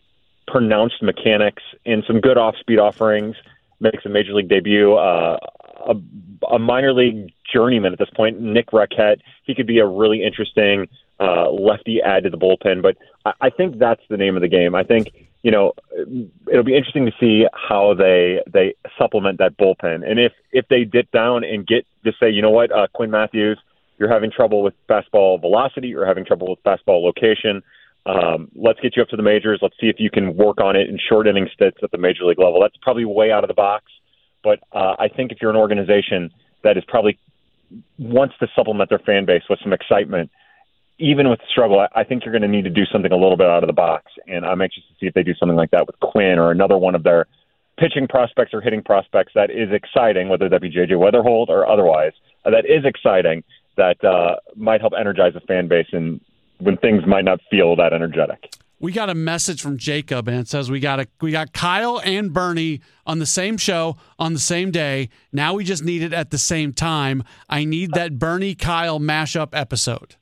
pronounced mechanics and some good off-speed offerings, makes a major league debut. Uh, a, a minor league journeyman at this point, Nick Raquette. He could be a really interesting uh, lefty add to the bullpen, but I, I think that's the name of the game. I think, you know, it'll be interesting to see how they they supplement that bullpen. And if, if they dip down and get to say, you know what, uh, Quinn Matthews, you're having trouble with fastball velocity, you're having trouble with fastball location, um, let's get you up to the majors. Let's see if you can work on it in short inning stints at the major league level. That's probably way out of the box. But uh, I think if you're an organization that is probably wants to supplement their fan base with some excitement, even with the struggle, I, I think you're going to need to do something a little bit out of the box. And I'm anxious to see if they do something like that with Quinn or another one of their pitching prospects or hitting prospects that is exciting, whether that be J J Weatherholt or otherwise, uh, that is exciting, that uh, might help energize the fan base and when things might not feel that energetic. We got a message from Jacob, and it says we got a, we got Kyle and Bernie on the same show on the same day. Now we just need it at the same time. I need that Bernie Kyle mashup episode.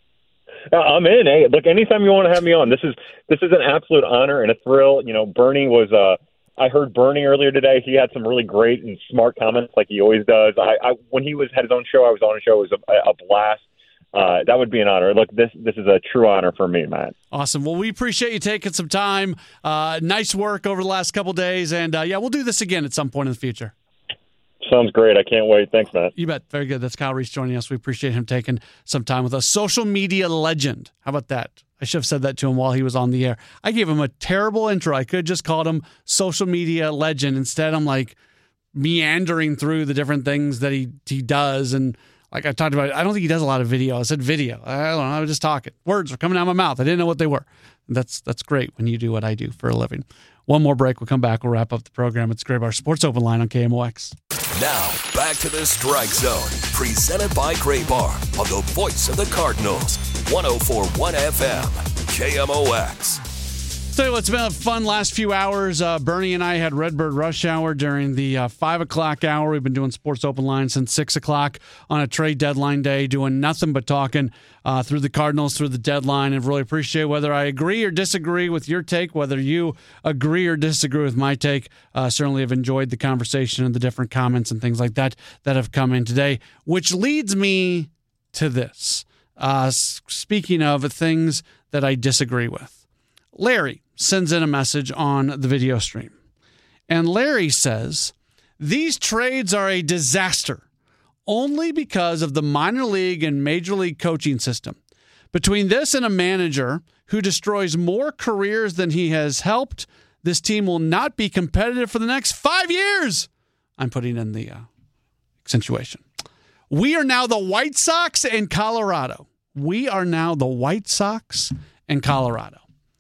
Uh, I'm in. Hey, look, anytime you want to have me on, this is this is an absolute honor and a thrill. You know, Bernie was. Uh, I heard Bernie earlier today. He had some really great and smart comments, like he always does. I, I when he was had his own show, I was on a show. It was a, a blast. Uh, that would be an honor. Look, this this is a true honor for me, Matt. Awesome. Well, we appreciate you taking some time. Uh, nice work over the last couple days, and uh, yeah, we'll do this again at some point in the future. Sounds great. I can't wait. Thanks, Matt. You bet. Very good. That's Kyle Reese joining us. We appreciate him taking some time with us. Social media legend. How about that? I should have said that to him while he was on the air. I gave him a terrible intro. I could have just called him social media legend. Instead, I'm like meandering through the different things that he he does. And like I talked about, I don't think he does a lot of video. I said video. I don't know. I was just talking. Words were coming out of my mouth. I didn't know what they were. That's that's great when you do what I do for a living. One more break. We'll come back. We'll wrap up the program. It's Gray Bar Sports Open Line on K M O X. Now, back to the Strike Zone, presented by Gray Bar on the voice of the Cardinals, one oh four point one F M, K M O X. Tell you what, it's been a fun last few hours. Uh, Bernie and I had Redbird Rush Hour during the uh, five o'clock hour. We've been doing Sports Open Line since six o'clock on a trade deadline day, doing nothing but talking uh, through the Cardinals, through the deadline, and really appreciate whether I agree or disagree with your take, whether you agree or disagree with my take. Uh, certainly have enjoyed the conversation and the different comments and things like that that have come in today, which leads me to this. Uh, speaking of things that I disagree with. Larry sends in a message on the video stream. And Larry says, these trades are a disaster only because of the minor league and major league coaching system. Between this and a manager who destroys more careers than he has helped, this team will not be competitive for the next five years. I'm putting in the uh, accentuation. We are now the White Sox and Colorado. We are now the White Sox and Colorado.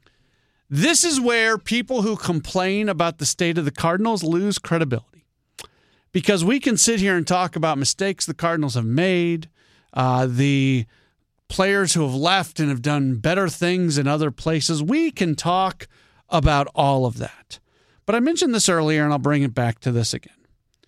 This is where people who complain about the state of the Cardinals lose credibility. Because we can sit here and talk about mistakes the Cardinals have made, uh, the players who have left and have done better things in other places. We can talk about all of that. But I mentioned this earlier, and I'll bring it back to this again.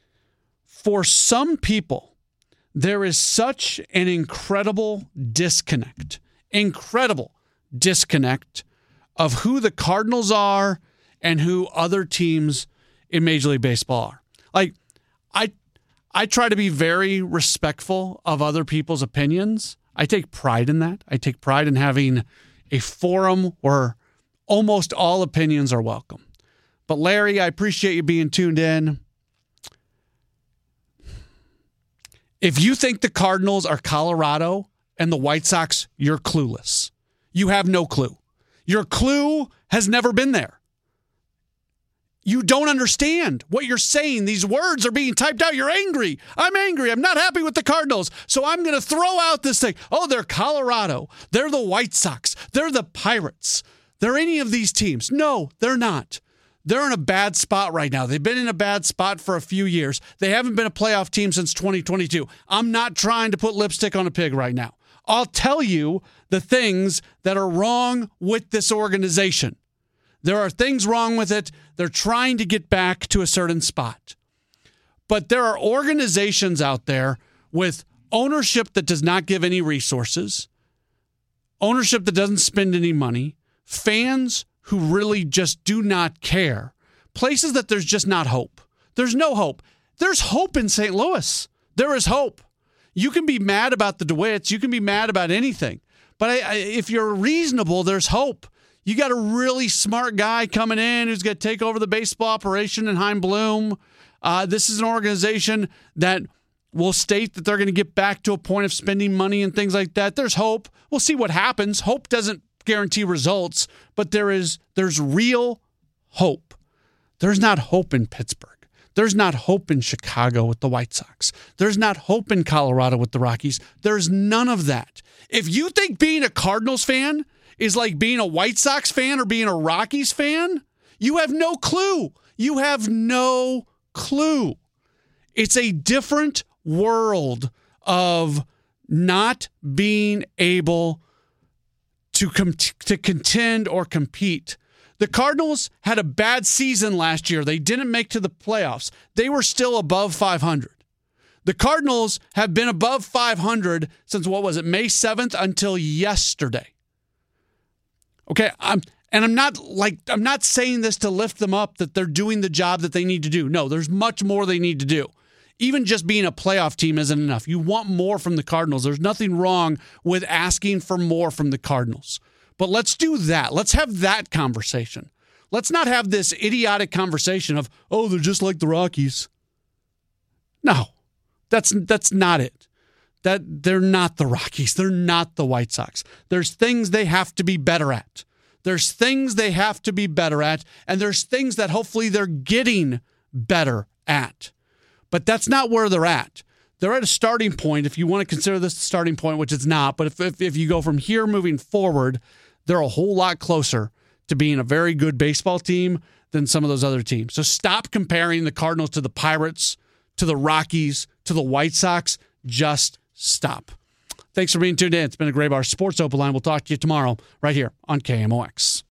For some people, there is such an incredible disconnect, incredible disconnect of who the Cardinals are and who other teams in Major League Baseball are. Like, I I try to be very respectful of other people's opinions. I take pride in that. I take pride in having a forum where almost all opinions are welcome. But Larry, I appreciate you being tuned in. If you think the Cardinals are Colorado and the White Sox, you're clueless. You have no clue. Your clue has never been there. You don't understand what you're saying. These words are being typed out. You're angry. I'm angry. I'm not happy with the Cardinals. So I'm going to throw out this thing. Oh, they're Colorado. They're the White Sox. They're the Pirates. They're any of these teams. No, they're not. They're in a bad spot right now. They've been in a bad spot for a few years. They haven't been a playoff team since twenty twenty-two. I'm not trying to put lipstick on a pig right now. I'll tell you the things that are wrong with this organization. There are things wrong with it. They're trying to get back to a certain spot. But there are organizations out there with ownership that does not give any resources, ownership that doesn't spend any money, fans who really just do not care. Places that there's just not hope. There's no hope. There's hope in Saint Louis. There is hope. You can be mad about the DeWitts. You can be mad about anything. But I, I, if you're reasonable, there's hope. You got a really smart guy coming in who's going to take over the baseball operation in Chaim Bloom. Uh, this is an organization that will state that they're going to get back to a point of spending money and things like that. There's hope. We'll see what happens. Hope doesn't guarantee results, but there is there's real hope. There's not hope in Pittsburgh. There's not hope in Chicago with the White Sox. There's not hope in Colorado with the Rockies. There's none of that. If you think being a Cardinals fan is like being a White Sox fan or being a Rockies fan, you have no clue. You have no clue. It's a different world of not being able to com- to contend or compete. The Cardinals had a bad season last year. They didn't make to the playoffs. They were still above five hundred. The Cardinals have been above five hundred since, what was it, May seventh until yesterday. Okay, I'm and I'm not like I'm not saying this to lift them up that they're doing the job that they need to do. No, there's much more they need to do. Even just being a playoff team isn't enough. You want more from the Cardinals. There's nothing wrong with asking for more from the Cardinals. But let's do that. Let's have that conversation. Let's not have this idiotic conversation of, oh, they're just like the Rockies. No, that's that's not it. That they're not the Rockies. They're not the White Sox. There's things they have to be better at. There's things they have to be better at, and there's things that hopefully they're getting better at. But that's not where they're at. They're at a starting point, if you want to consider this the starting point, which it's not, but if, if, if you go from here moving forward, they're a whole lot closer to being a very good baseball team than some of those other teams. So stop comparing the Cardinals to the Pirates, to the Rockies, to the White Sox. Just stop. Thanks for being tuned in. It's been a Gray Bar Sports Open Line. We'll talk to you tomorrow right here on K M O X.